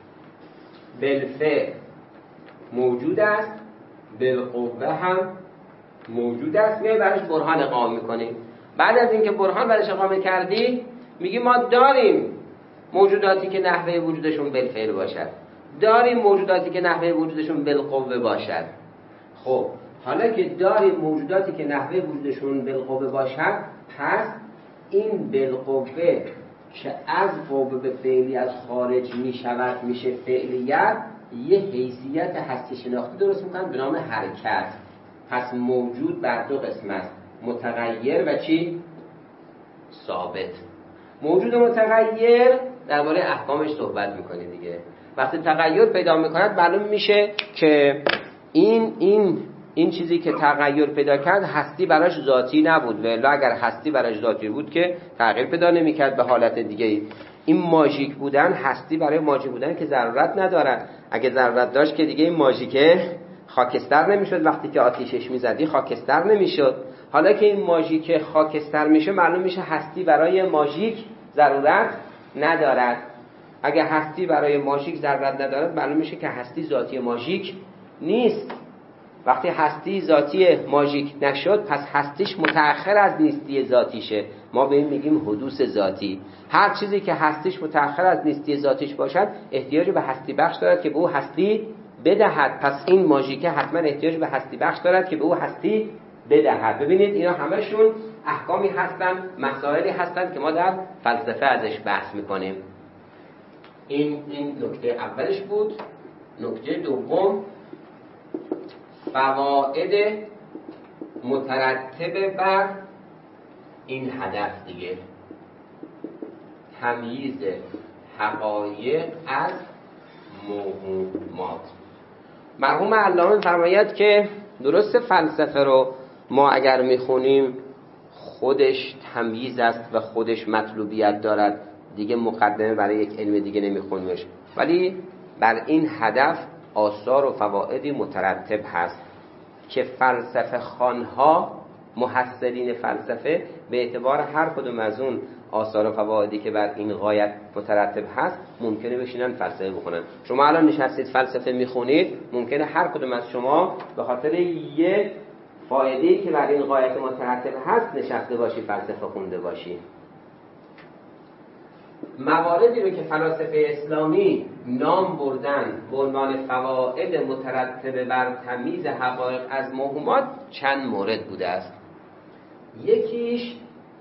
بالفعل موجود است، بالقوه هم موجود است. میایید براش برهان اقامه میکنید. بعد از اینکه برهان براش اقامه کردی میگی ما داریم موجوداتی که نحوه وجودشون بالفعل باشد، داریم موجوداتی که نحوه وجودشون بالقوه باشد. خب حالا که داریم موجوداتی که نحوه وجودشون بالقوه باشد، پس این بالقوه که از قوه به فعلی از خارج می شود میشه فعلیت، یه حیثیت هستی شناختی درست میکنن به نام حرکت. پس موجود بر دو قسم است، متغیر و چی؟ ثابت. موجود متغیر درباره احکامش صحبت میکنه دیگه. وقتی تغییر پیدا میکند معلوم میشه که این این این چیزی که تغییر پیدا کرد هستی براش ذاتی نبود، ولی اگر هستی براش ذاتی بود که تغییر پیدا نمیکرد به حالت دیگه. این ماژیک بودن، هستی برای ماژیک بودن که ضرورت ندارد. اگه ضرورت داشت که دیگه این ماژیکه خاکستر نمیشد. وقتی که آتیشش میزدی خاکستر نمیشد. حالا که این ماژیک خاکستر میشه معلوم میشه هستی برای ماژیک ضرورت ندارد. اگه هستی برای ماژیک ضرورت ندارد معلوم میشه که هستی ذاتی ماژیک نیست. وقتی هستی ذاتی ماژیک نشد پس هستیش متأخر از نیستی ذاتیشه. ما به این میگیم حدوث ذاتی. هر چیزی که هستیش متأخر از نیستی ذاتیش باشد احتیاج به هستی بخش دارد که به او هستی بدهد. پس این ماژیکه حتما احتیاج به هستی بخش دارد که به او هستی بدهد. ببینید اینا همشون احکامی هستن، مسائلی هستن که ما در فلسفه ازش بحث میکنیم. این این نکته اولش بود. نکته دوم فواید مترتب بر این هدف دیگه، تمییز حقایق از موهومات. مرحوم علامه فرماید که درست فلسفه رو ما اگر میخونیم خودش تمییز است و خودش مطلوبیت دارد، دیگه مقدمه برای یک علم دیگه نمیخونیمش، ولی بر این هدف آثار و فوائدی مترتب هست که فلسفه خوانها، محصلین فلسفه به اعتبار هر کدوم از اون آثار و فوائدی که بر این غایت مترتب هست ممکنه بشینن فلسفه بخونن. شما الان نشستید فلسفه میخونید، ممکنه هر کدوم از شما به خاطر یه فایده‌ای که بر این غایت مترتب هست نشسته باشی فلسفه خونده باشی. مواردی رو که فلاسفه اسلامی نام بردن به عنوان فواید مترتب بر تمییز حقایق از موهومات چند مورد بوده است. یکیش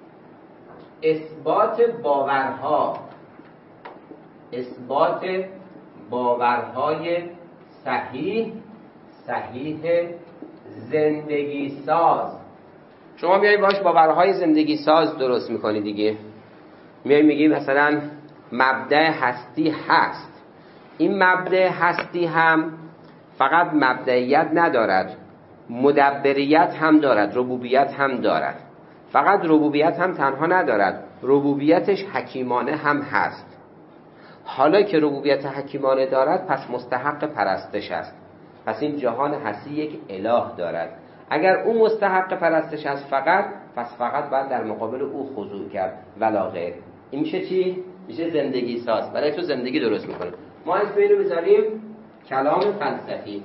اثبات باورها، اثبات باورهای صحیح صحیح زندگی ساز. شما میایی باش باورهای زندگی ساز درست میکنی دیگه. میایی میگی مثلا مبدأ هستی هست. این مبدأ هستی هم فقط مبدئیت ندارد، مدبریت هم دارد، ربوبیت هم دارد. فقط ربوبیت هم تنها ندارد، ربوبیتش حکیمانه هم هست. حالا که ربوبیت حکیمانه دارد پس مستحق پرستش است. پس این جهان هستی یک اله دارد. اگر او مستحق پرستش است فقط، پس فقط باید در مقابل او خضوع کرد ولا غیر. این میشه چی؟ میشه زندگی ساز. برای تو زندگی درست میکنه. ما اسم اینو بذاریم کلام فلسفی.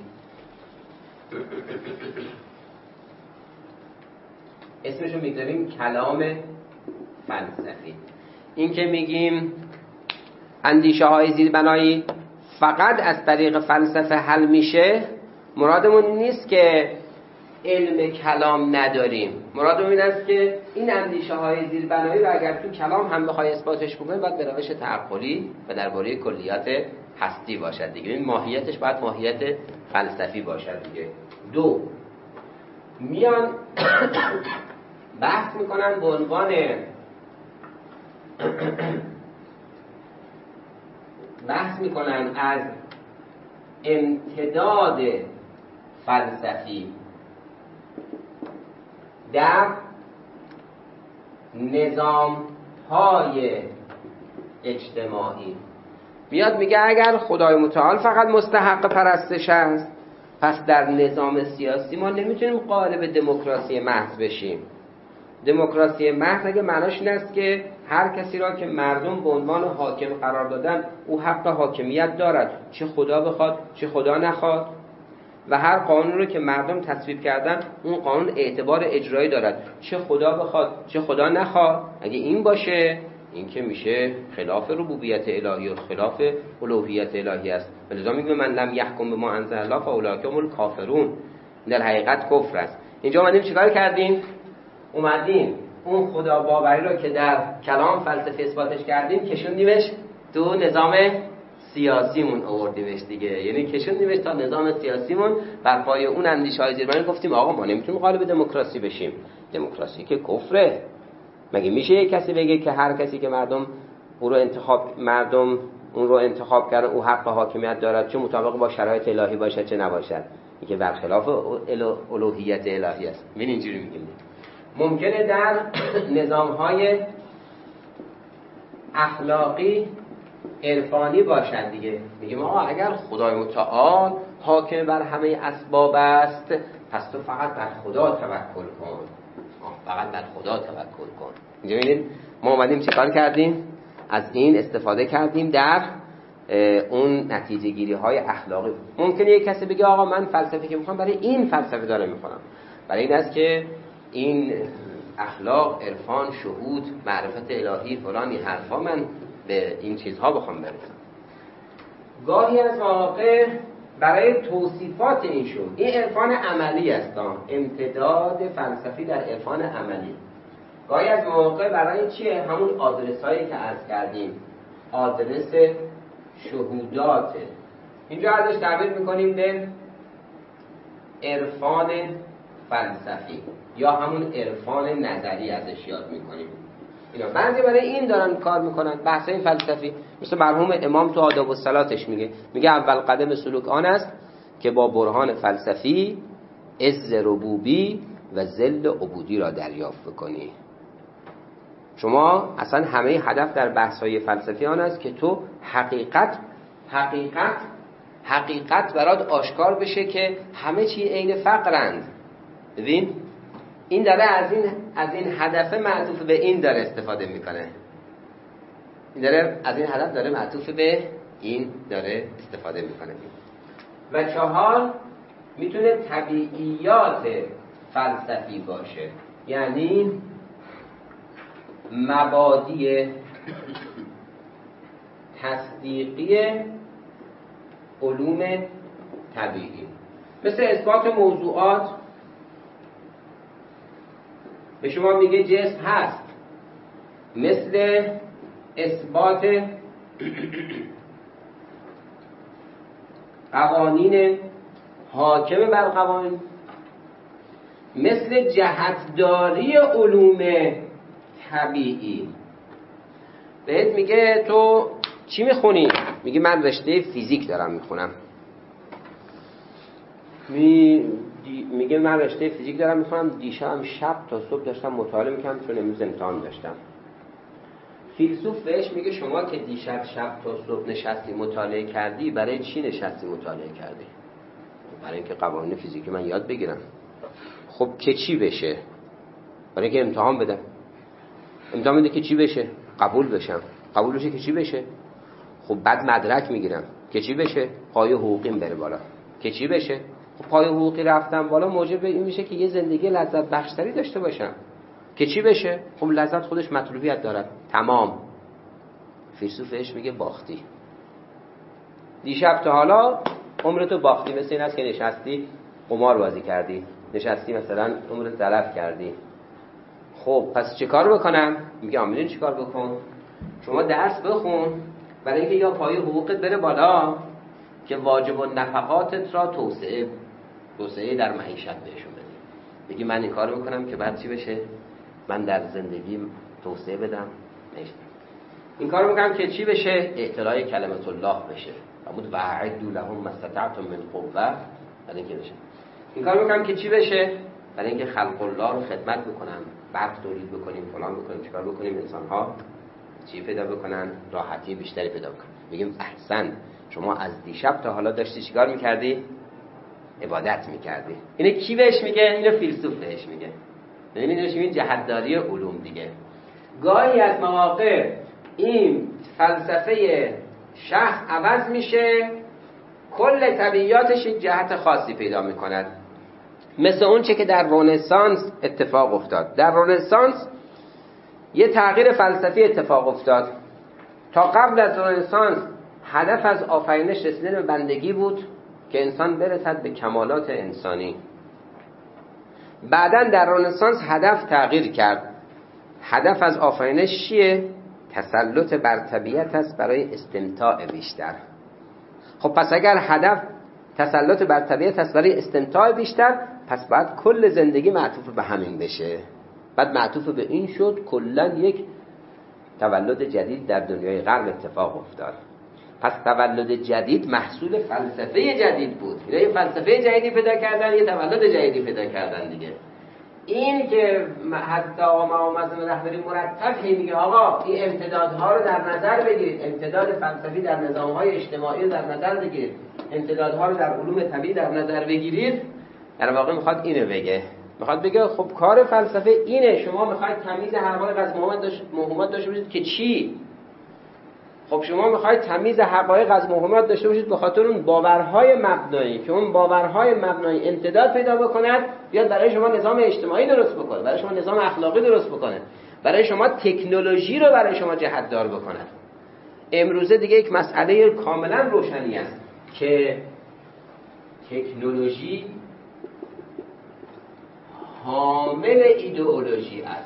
اسمشو میذاریم کلام فلسفی. این که میگیم اندیشه های زیربنایی فقط از طریق فلسفه حل میشه، مرادمون نیست که علم کلام نداریم. مرادمون این است که این اندیشه های زیربنایی رو اگر تو کلام هم بخوای اثباتش بکنی باید به روش تعقلی و درباره کلیات هستی باشد دیگه. این ماهیتش باید ماهیت فلسفی باشد دیگه. دو، میان بحث میکنن به عنوان بحث میکنن از امتداد فلسفی در نظام‌های اجتماعی. میاد میگه اگر خدای متعال فقط مستحق پرستش است، پس در نظام سیاسی ما نمیتونیم قالب دموکراسی محض بشیم. دموکراسی محض اگه معناش این است که هر کسی را که مردم به عنوان حاکم قرار دادن او حق حاکمیت دارد، چه خدا بخواد چه خدا نخواد، و هر قانون رو که مردم تصویب کردن اون قانون اعتبار اجرایی دارد، چه خدا بخواد چه خدا نخواد. اگه این باشه این که میشه خلاف ربوبیت الهی و خلاف الوهیت الهی است. ولذا میگه من لم یحکم بما انزل الله فاولئک هم الکافرون. در حقیقت کفر است. اینجا اومدیم چیکار کردیم؟ اومدیم اون خدا باوری رو که در کلام فلسفه اثباتش کردیم کشوندیمش تو نظام سیاسیمون آوردیمش دیگه. یعنی کشوندیمش تا نظام سیاسیمون بر پایه اون اندیشه‌های زیربنایی گفتیم آقا ما نمیتونیم قالب دموکراسی بشیم. دموکراسی که کفره. مگه میشه یک کسی بگه که هر کسی که مردم او رو انتخاب مردم اون رو انتخاب کردن او حق حاکمیت دارد، چه مطابق با شرایط الهی باشد چه نباشد؟ اینکه برخلاف الوهیت الهی است. ببین اینجوری میگیم ممکنه در نظام‌های اخلاقی عرفانی باشد دیگه. میگیم آقا اگر خدای متعال حاکم بر همه اسباب است، پس تو فقط بر خدا توکل کن. فقط بر خدا توکل کن. اینجا ببینید ما اومدیم چیکار کردیم؟ از این استفاده کردیم در اون نتیجه گیری های اخلاقی. ممکنه یک کسی بگه آقا من فلسفه که میخوام برای این فلسفه دارم میخونم، برای این است که این اخلاق، عرفان، شهود، معرفت الهی فلانی حرفا من به این چیزها بخوام برسم. گاهی از مواقع برای توصیفات این شو این عرفان عملی است، امتداد فلسفی در عرفان عملی. گاهی از مواقع برای چیه؟ همون آدرس هایی که عرض کردیم، آدرس شهودات. اینجا ازش تعبیر میکنیم به عرفان فلسفی یا همون عرفان نظری ازش یاد میکنیم. اینا بعضی برای این دارن کار میکنن، بحثای فلسفی. مثل مرحوم امام تو آداب الصلاتش میگه میگه اول قدم سلوک آن است که با برهان فلسفی عز ربوبی و ذل عبودی را دریافت بکنی. شما اصلا همه هدف در بحث‌های فلسفی آن است که تو حقیقت حقیقت حقیقت برات آشکار بشه که همه چی عین فقرند. ببین این داره از این از این هدف معطوف به این داره استفاده میکنه. این داره از این هدف داره معطوف به این داره استفاده میکنه. و چهار میتونه طبیعیات فلسفی باشه، یعنی مبادی تصدیقی علوم طبیعی، مثل اثبات موضوعات. به شما میگه جسم هست، مثل اثبات قوانین حاکم بر قوانین، مثل جهتداری علوم طبیعی. بهت میگه تو چی میخونی؟ میگه من رشته فیزیک دارم میخونم. می میگه من رشته فیزیک دارم میخونم، دیشب شب تا صبح داشتم مطالعه میکردم چون امروز امتحان داشتم. فیلسوف بهش میگه شما که دیشب شب تا صبح نشستی مطالعه کردی، برای چی نشستی مطالعه کردی؟ برای اینکه قوانین فیزیکی من یاد بگیرم. خب که چی بشه؟ برای اینکه امتحان بدم. امتحان بده که چی بشه؟ قبول بشم. قبول بشه که چی بشه؟ خب بعد مدرک میگیرم که چی بشه؟ پای حقوقیم بره بالا. که چی بشه؟ خب پای حقوقی رفتم بالا موجب این میشه که یه زندگی لذت بخشتری داشته باشم. که چی بشه؟ خب لذت خودش مطلوبیت دارد. تمام. فیلسوف بهش میگه باختی. دیشب تا حالا عمرتو باختی، مثل این است که نشستی قمار بازی کردی، نشستی مثلا عمرت تلف کردی. خب پس چه کار بکنم؟ میگه آمینه چه کار بکن؟ شما درس بخون برای اینکه یا پای حقوقت بره بالا که واجب و نفقاتت را توسعه توسعه در معیشت بهشون بدی. میگه من این کار میکنم که بعد چی بشه؟ من در زندگی توسعه بدم. نیست. این کار میکنم که چی بشه؟ اعتلاء کلمت الله بشه. فرمود وَأَعِدُّوا لَهُم مَا اسْتَطَعْتُم مِّن قُوَّةٍ. برای اینکه بشه. این کار میکنم که چی بشه؟ برای اینکه خلق الله رو خدمت بکنم، برق تولید بکنیم، فلان بکنیم، چیکار بکنیم، انسان ها چی پیدا بکنن؟ راحتی بیشتری پیدا بکنن. میگیم احسن، شما از دیشب تا حالا داشتی چیکار میکردی؟ عبادت میکردی. اینه کی بهش میگه؟ اینو فیلسوف بهش میگه. ببینید این جهتداری علوم دیگه. گاهی از مواقع این فلسفه شخص عوض میشه، کل طبیعیاتش یک جهت خاصی پیدا میکند. مثل اون چه که در رنسانس اتفاق افتاد. در رنسانس یه تغییر فلسفی اتفاق افتاد. تا قبل از رنسانس هدف از آفرینش رسیدن به بندگی بود که انسان برسد به کمالات انسانی. بعداً در رنسانس هدف تغییر کرد. هدف از آفرینش چیه؟ تسلط بر طبیعت است برای استمتاع بیشتر. خب پس اگر هدف تسلط بر طبیعت است برای استمتاع بیشتر، پس باید کل زندگی معطوف به همین بشه. بعد معطوف به این شد کلا یک تولد جدید در دنیای غرب اتفاق افتاد. پس تولد جدید محصول فلسفه جدید بود. اینا یه فلسفه جدیدی پیدا کردن، یه تولد جدیدی پیدا کردن دیگه. این که حتی امام اعظم رهبری مرتب هی میگه آقا این امتدادها رو در نظر بگیرید، امتداد فلسفی در نظام‌های اجتماعی رو در نظر بگیرید، امتدادها رو در علوم طبیعی در نظر بگیرید، در واقع میخواد اینو بگه. میخواد بگه خب کار فلسفه اینه، شما میخواید تمیز حقایق از محمد داشت محمد داشته باشید که چی؟ خب شما میخواید تمیز حقایق از محمد داشته باشید به خاطر اون باورهای مبنایی که اون باورهای مبنایی امتداد پیدا بکند، بیاد برای شما نظام اجتماعی درست بکنه، برای شما نظام اخلاقی درست بکنه، برای شما تکنولوژی رو برای شما جهت‌دار بکند. امروزه دیگه یک مسئله کاملا روشنی است که تکنولوژی حامل ایدئولوژی است.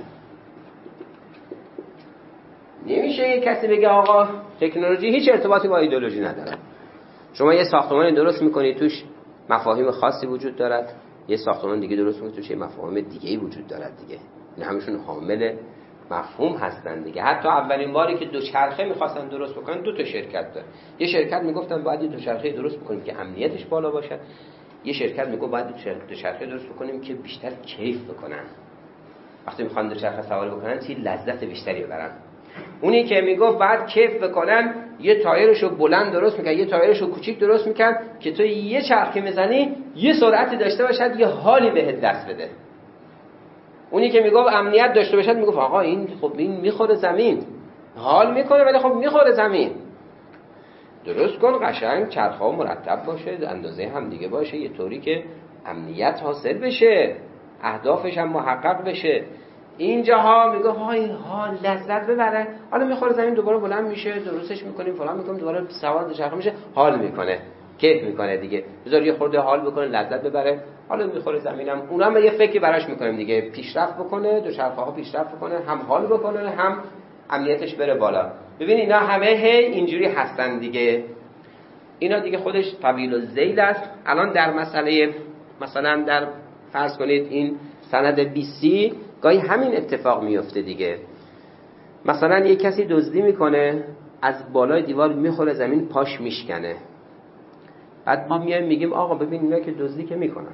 نمیشه یک کسی بگه آقا تکنولوژی هیچ ارتباطی با ایدئولوژی نداره. شما یه ساختمان درست میکنید توش مفاهیم خاصی وجود دارد، یه ساختمان دیگه درست میکنید توش یه مفاهیم دیگه‌ای وجود دارد دیگه. این همشون حامل مفهوم هستن دیگه. حتی اولین باری که دوچرخه می‌خواستن درست بکنن دو تا شرکت داره. یه شرکت میگفتن باید دوچرخه درست بکنیم که امنیتش بالا باشه، یه شرکت میگه باید دوچرخه درست بکنیم که بیشتر کیف بکنن. وقتی میخوان دوچرخه سواری بکنن چی لذت بیشتری ببرن. اونی که میگفت بعد کیف بکنن یه تایرشو بلند درست میکرد، یه تایرشو کوچیک درست میکرد که تو یه چرخی میزنی یه سرعتی داشته باشد یه حالی بهت دست بده. اونی که میگفت امنیت داشته باشد میگفت آقا این خب این میخوره زمین، حال میکنه ولی خب میخوره زمین. درست کن قشنگ چرخ‌ها مرتب باشه، اندازه هم دیگه باشه، یه طوری که امنیت حاصل بشه، اهدافش هم محقق بشه. اینجاها میگه های حال لذت ببره، حالا میخوره زمین دوباره بلند میشه، درستش میکنیم فلان میکنیم دوباره سوار دوچرخه میشه، حال میکنه، کیف میکنه دیگه. بذار یه خورده حال بکنه لذت ببره، حالا میخوره زمینم اونم یه فکری براش میکنیم دیگه، پیشرفت بکنه، دوچرخه‌ها پیشرفت بکنه، هم حال بکنه هم امنیتش بره بالا. ببین اینا همه هی اینجوری هستن دیگه. اینا دیگه خودش طویل الذیل است. الان در مسئله مثلا در فرض کنید این سند بیستی گاهی همین اتفاق میفته دیگه. مثلا یک کسی دزدی میکنه، از بالای دیوار میخوره زمین، پاش میشکنه. بعد ما میایم میگیم آقا ببین اینا که دزدی که میکنن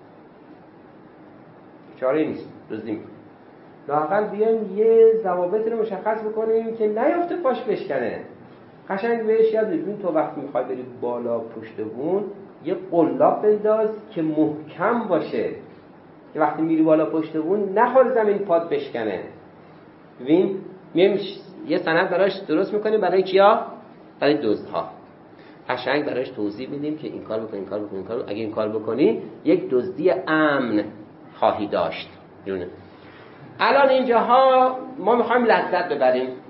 چاره نیست، دزدی میکنن، لااقل بیایم یه ضوابط رو مشخص بکنیم که نیافته پاش بشکنه. قشنگ بهش یاد بدیم تو وقتی میخوای بری بالا پشت بون یه قلاب بنداز که محکم باشه که وقتی میری بالا پشت بون نخوره زمین پات بشکنه. ببین میایم یه سند براش درست میکنیم برای کیا؟ برای دزدها. قشنگ براش توضیح میدیم که این کار بکن این کار بکن این کار، اگه این کار بکنی یک دزدی امن خواهی داشت. جونه الان اینجاها ما میخوایم لذت ببریم،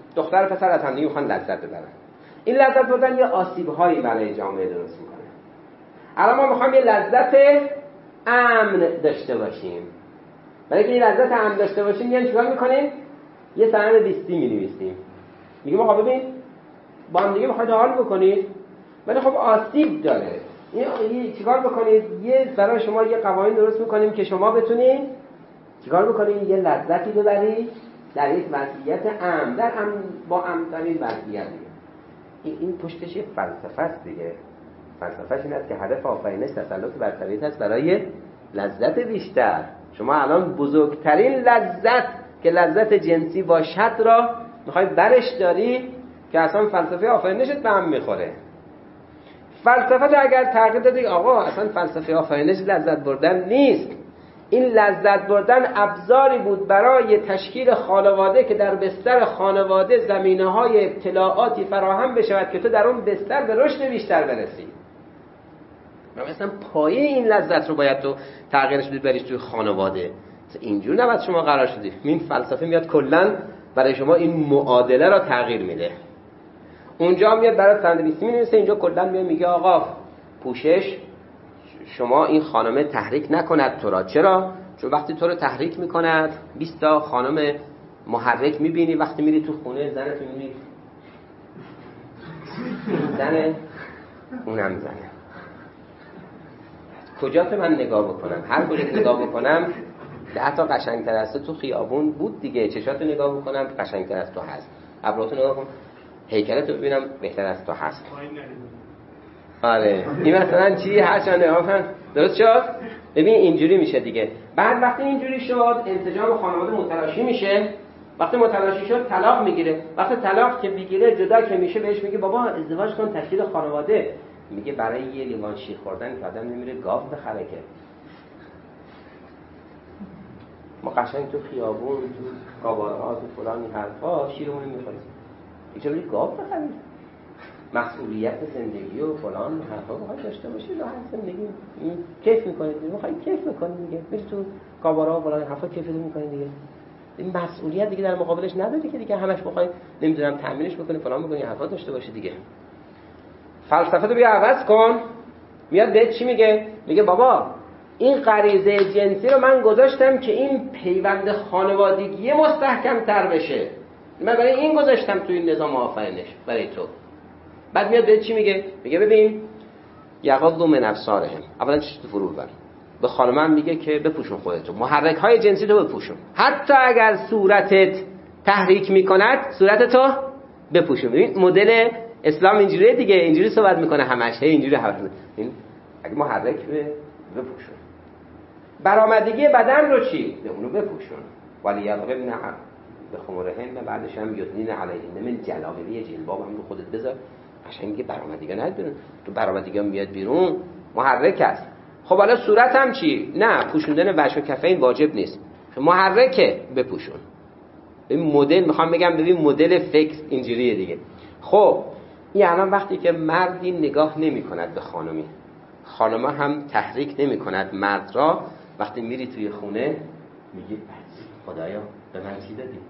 دختر و پسر از همدیگه میخوان لذت ببرن. این لذت بردن یه آسیب‌هایی برای جامعه درست میکنه. الان ما میخوایم یه لذت امن داشته باشیم. برای اینکه یه لذت امن داشته باشیم یعنی چیکار میکنیم؟ یه سند لیستی می‌نویسیم. میگیم آقا ببین با هم دیگه میخواید حال بکنید ولی خب آسیب داره. این چیکار بکنید؟ یه برای شما یه قوانین درست میکنیم که شما بتونید چیکار بکنید؟ یه لذتی ببرید در یک وضعیت امن، در امن با امن‌ترین وضعیت. این این پشتش یه فلسفه است دیگه. فلسفه‌ش این است که هدف آفرینش تسلط بر طبیعت است برای لذت بیشتر. شما الان بزرگترین لذت که لذت جنسی باشد را میخوای برش داری که اصلا فلسفه آفرینشت به هم میخوره. فلسفه اگر تغییر دادی آقا اصلا فلسفه آفرینش لذت بردن نیست. این لذت بردن ابزاری بود برای تشکیل خانواده که در بستر خانواده زمینه‌های اطلاعاتی فراهم بشود که تو در اون بستر به رشد بیشتر برسی. مثلا پایه این لذت رو باید تو تغییرش بدی بریش توی خانواده. اینجور نباید شما قرار شدی. این فلسفه میاد کلا برای شما این معادله را تغییر میده. اونجا میاد برای سندلیستی مینویسه، اینجا کلا میاد میگه آقا پوشش شما این خانمه تحریک نکند تو را. چرا؟ چون وقتی تو رو تحریک میکند بیست تا خانم محرک میبینی، وقتی میری تو خونه زنت میبینی زنه اونم زنه. کجا تو من نگاه بکنم؟ هر کجا نگاه بکنم ده تا قشنگتر از تو خیابون بود دیگه. چشاتو نگاه بکنم قشنگتر از تو هست، ابروتو نگاه کنم هیکلتو ببینم بهتر از تو هست. آره این مثلا چی هر چند نگاه کنم درست شد. ببین اینجوری میشه دیگه. بعد وقتی اینجوری شد انسجام خانواده متلاشی میشه. وقتی متلاشی شد طلاق میگیره. وقتی طلاق که میگیره جدا که میشه بهش میگه بابا ازدواج کن تشکیل خانواده. میگه برای یه لیوان شیر خوردن که آدم نمیره گاو بخره که. ما قشنگ تو خیابون تو کابارها تو فلان این حرفا شیرمون میخوریم. چه بری گاو بخرید؟ مسئولیت زندگی و فلان حرفا باید داشته باشید. راحت زندگی کیف میکنید، میخواید کیف میکنید دیگه. بری تو کابارها و فلان حرفا کیف میکنید دیگه. این مسئولیت دیگه در مقابلش نداری که دیگه همش بخواید نمیدونم تامینش بکنی فلان بکنی حرفا داشته باشی دیگه. فلسفه رو بیا عوض کن. میاد بهت چی میگه؟ میگه بابا این غریزه جنسی رو من گذاشتم که این پیوند خانوادگی مستحکم تر بشه. من برای این گذاشتم تو این نظام آفرینش برای تو. بعد میاد بهت چی میگه؟ میگه ببین یغضوا من ابصارهم. اولا چی تو فرو بر به خانمم میگه که بپوشون خودتو، محرک های جنسی تو بپوشون، حتی اگر صورتت تحریک میکند صورتتو بپوشون. ببین مدل اسلام اینجوریه دیگه، اینجوری صحبت میکنه همش، اینجوری حرف میزنه. این اگه محرک بپوشون. برآمدگی بدن رو چی؟ اونو بپوشون. ولی یضربن بخمرهن، بعدش هم یدنین علیهن من جلابیب، جلباب هم رو خودت بذار. قشنگ برآمدگی نه بیرون. تو برآمدگی میاد بیرون محرک است. خب حالا صورت هم چی؟ نه پوشوندن وجه و کفین واجب نیست. محرکه بپوشون. ببین مدل میخوام بگم ببین مدل فکس اینجوریه دیگه. خب این الان وقتی که مردی نگاه نمی کند به خانمی، خانمه هم تحریک نمی کند مرد را، وقتی میری توی خونه میگی خدایا به من چی دادی؟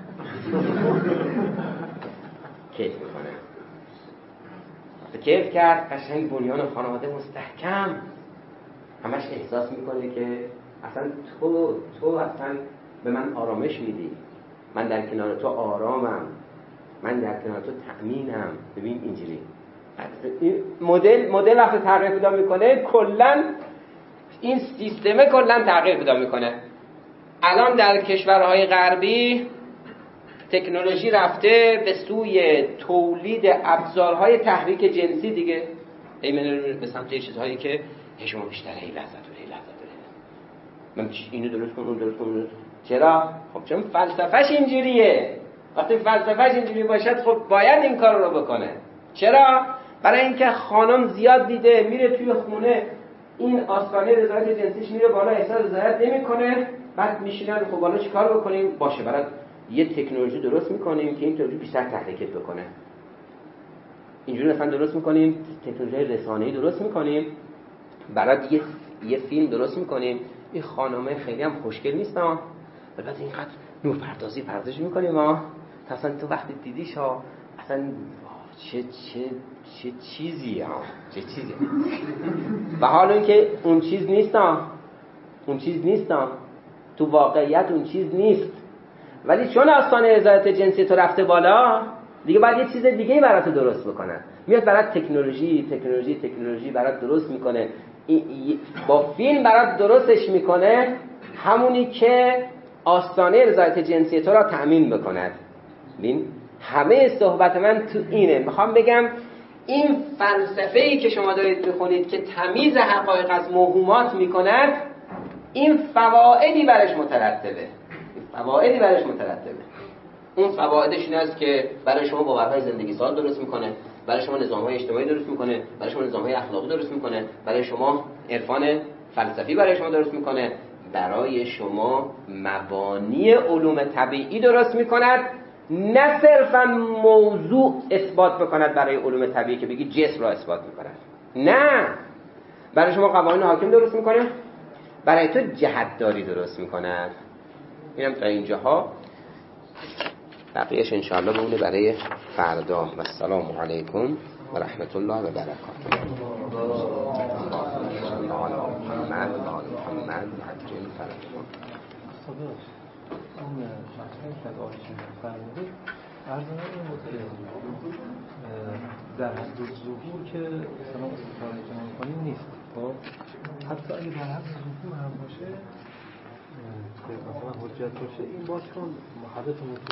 کیف میکنه. وقتی کیف کرد قشنگ بنیان خانواده مستحکم، همش احساس میکنه که اصلا تو تو اصلا به من آرامش میدی، من در کنار تو آرامم، من در کنار تو تأمینم. ببین اینجوری مدل مدل وقتی تغییر پیدا میکنه کلا این سیستم کلا تغییر پیدا میکنه. الان در کشورهای غربی تکنولوژی رفته به سوی تولید ابزارهای تحریک جنسی دیگه. ایمن به سمت چیزهایی که شما بیشتر هی لذت بره هی لذت بره. من اینو درست کنم اون درست کنم. چرا؟ خب چون فلسفه‌اش اینجوریه. وقتی فلسفه‌اش اینجوری باشد خب باید این کار رو بکنه. چرا؟ برای اینکه خانم زیاد دیده میره توی خونه این آستانه رضایت جنسیش میره بالا، احساس رضایت نمیکنه، بعد میشینن خب حالا چیکار بکنیم؟ باشه برای یه تکنولوژی درست میکنیم که این تکنولوژی بیشتر تحریکت بکنه. اینجوری مثلا درست میکنیم تکنولوژی رسانه‌ای درست میکنیم، برای یه یه فیلم درست میکنیم این خانمه خیلی هم خوشگل نیست ها، بعد اینقدر نور پردازی پردازش میکنیم ها اصلا تو وقتی دیدیش ها اصلا چه چه چه چیزی ها چه چیزی و حالا اینکه اون چیز نیست ها اون چیز نیست ها تو واقعیت اون چیز نیست، ولی چون آستانه رضایت جنسی تو رفته بالا دیگه باید یه چیز دیگه برات درست بکنن. میاد برات تکنولوژی تکنولوژی تکنولوژی برات درست میکنه، با فیلم برات درستش میکنه، همونی که آستانه رضایت جنسی تو را تأمین بکند. ببین همه صحبت من تو اینه، میخوام بگم این فلسفه‌ای که شما دارید میخونید که تمیز حقایق از موهومات میکند، این فوائدی برش مترتبه فوائدی برش مترتبه اون فوائدش این است که برای شما باورهای زندگی ساز درست میکنه، برای شما نظام‌های اجتماعی درست میکنه، برای شما نظام‌های اخلاقی درست میکنه، برای شما عرفان فلسفی برای شما درست میکنه، برای شما مبانی علوم طبیعی درست میکند، نه صرفا موضوع اثبات بکند برای علوم طبیعی که بگی جسم را اثبات میکند، نه، برای شما قوانین حاکم درست میکنه، برای تو جهتداری درست میکند. اینم تا اینجاها، بقیهش انشاءالله بمونه برای فردا. و السلام علیکم و رحمت الله و برکاته. محمد و آل محمد عجل فرجهم. اون مطمئن که از آیشون فرمودید عرض این بود که در حد ظهور که سلام استفاده که ما می‌کنیم نیست، خب حتی اگه در حد ظهور هم باشه که مثلا حجت باشه، این باز چون محدث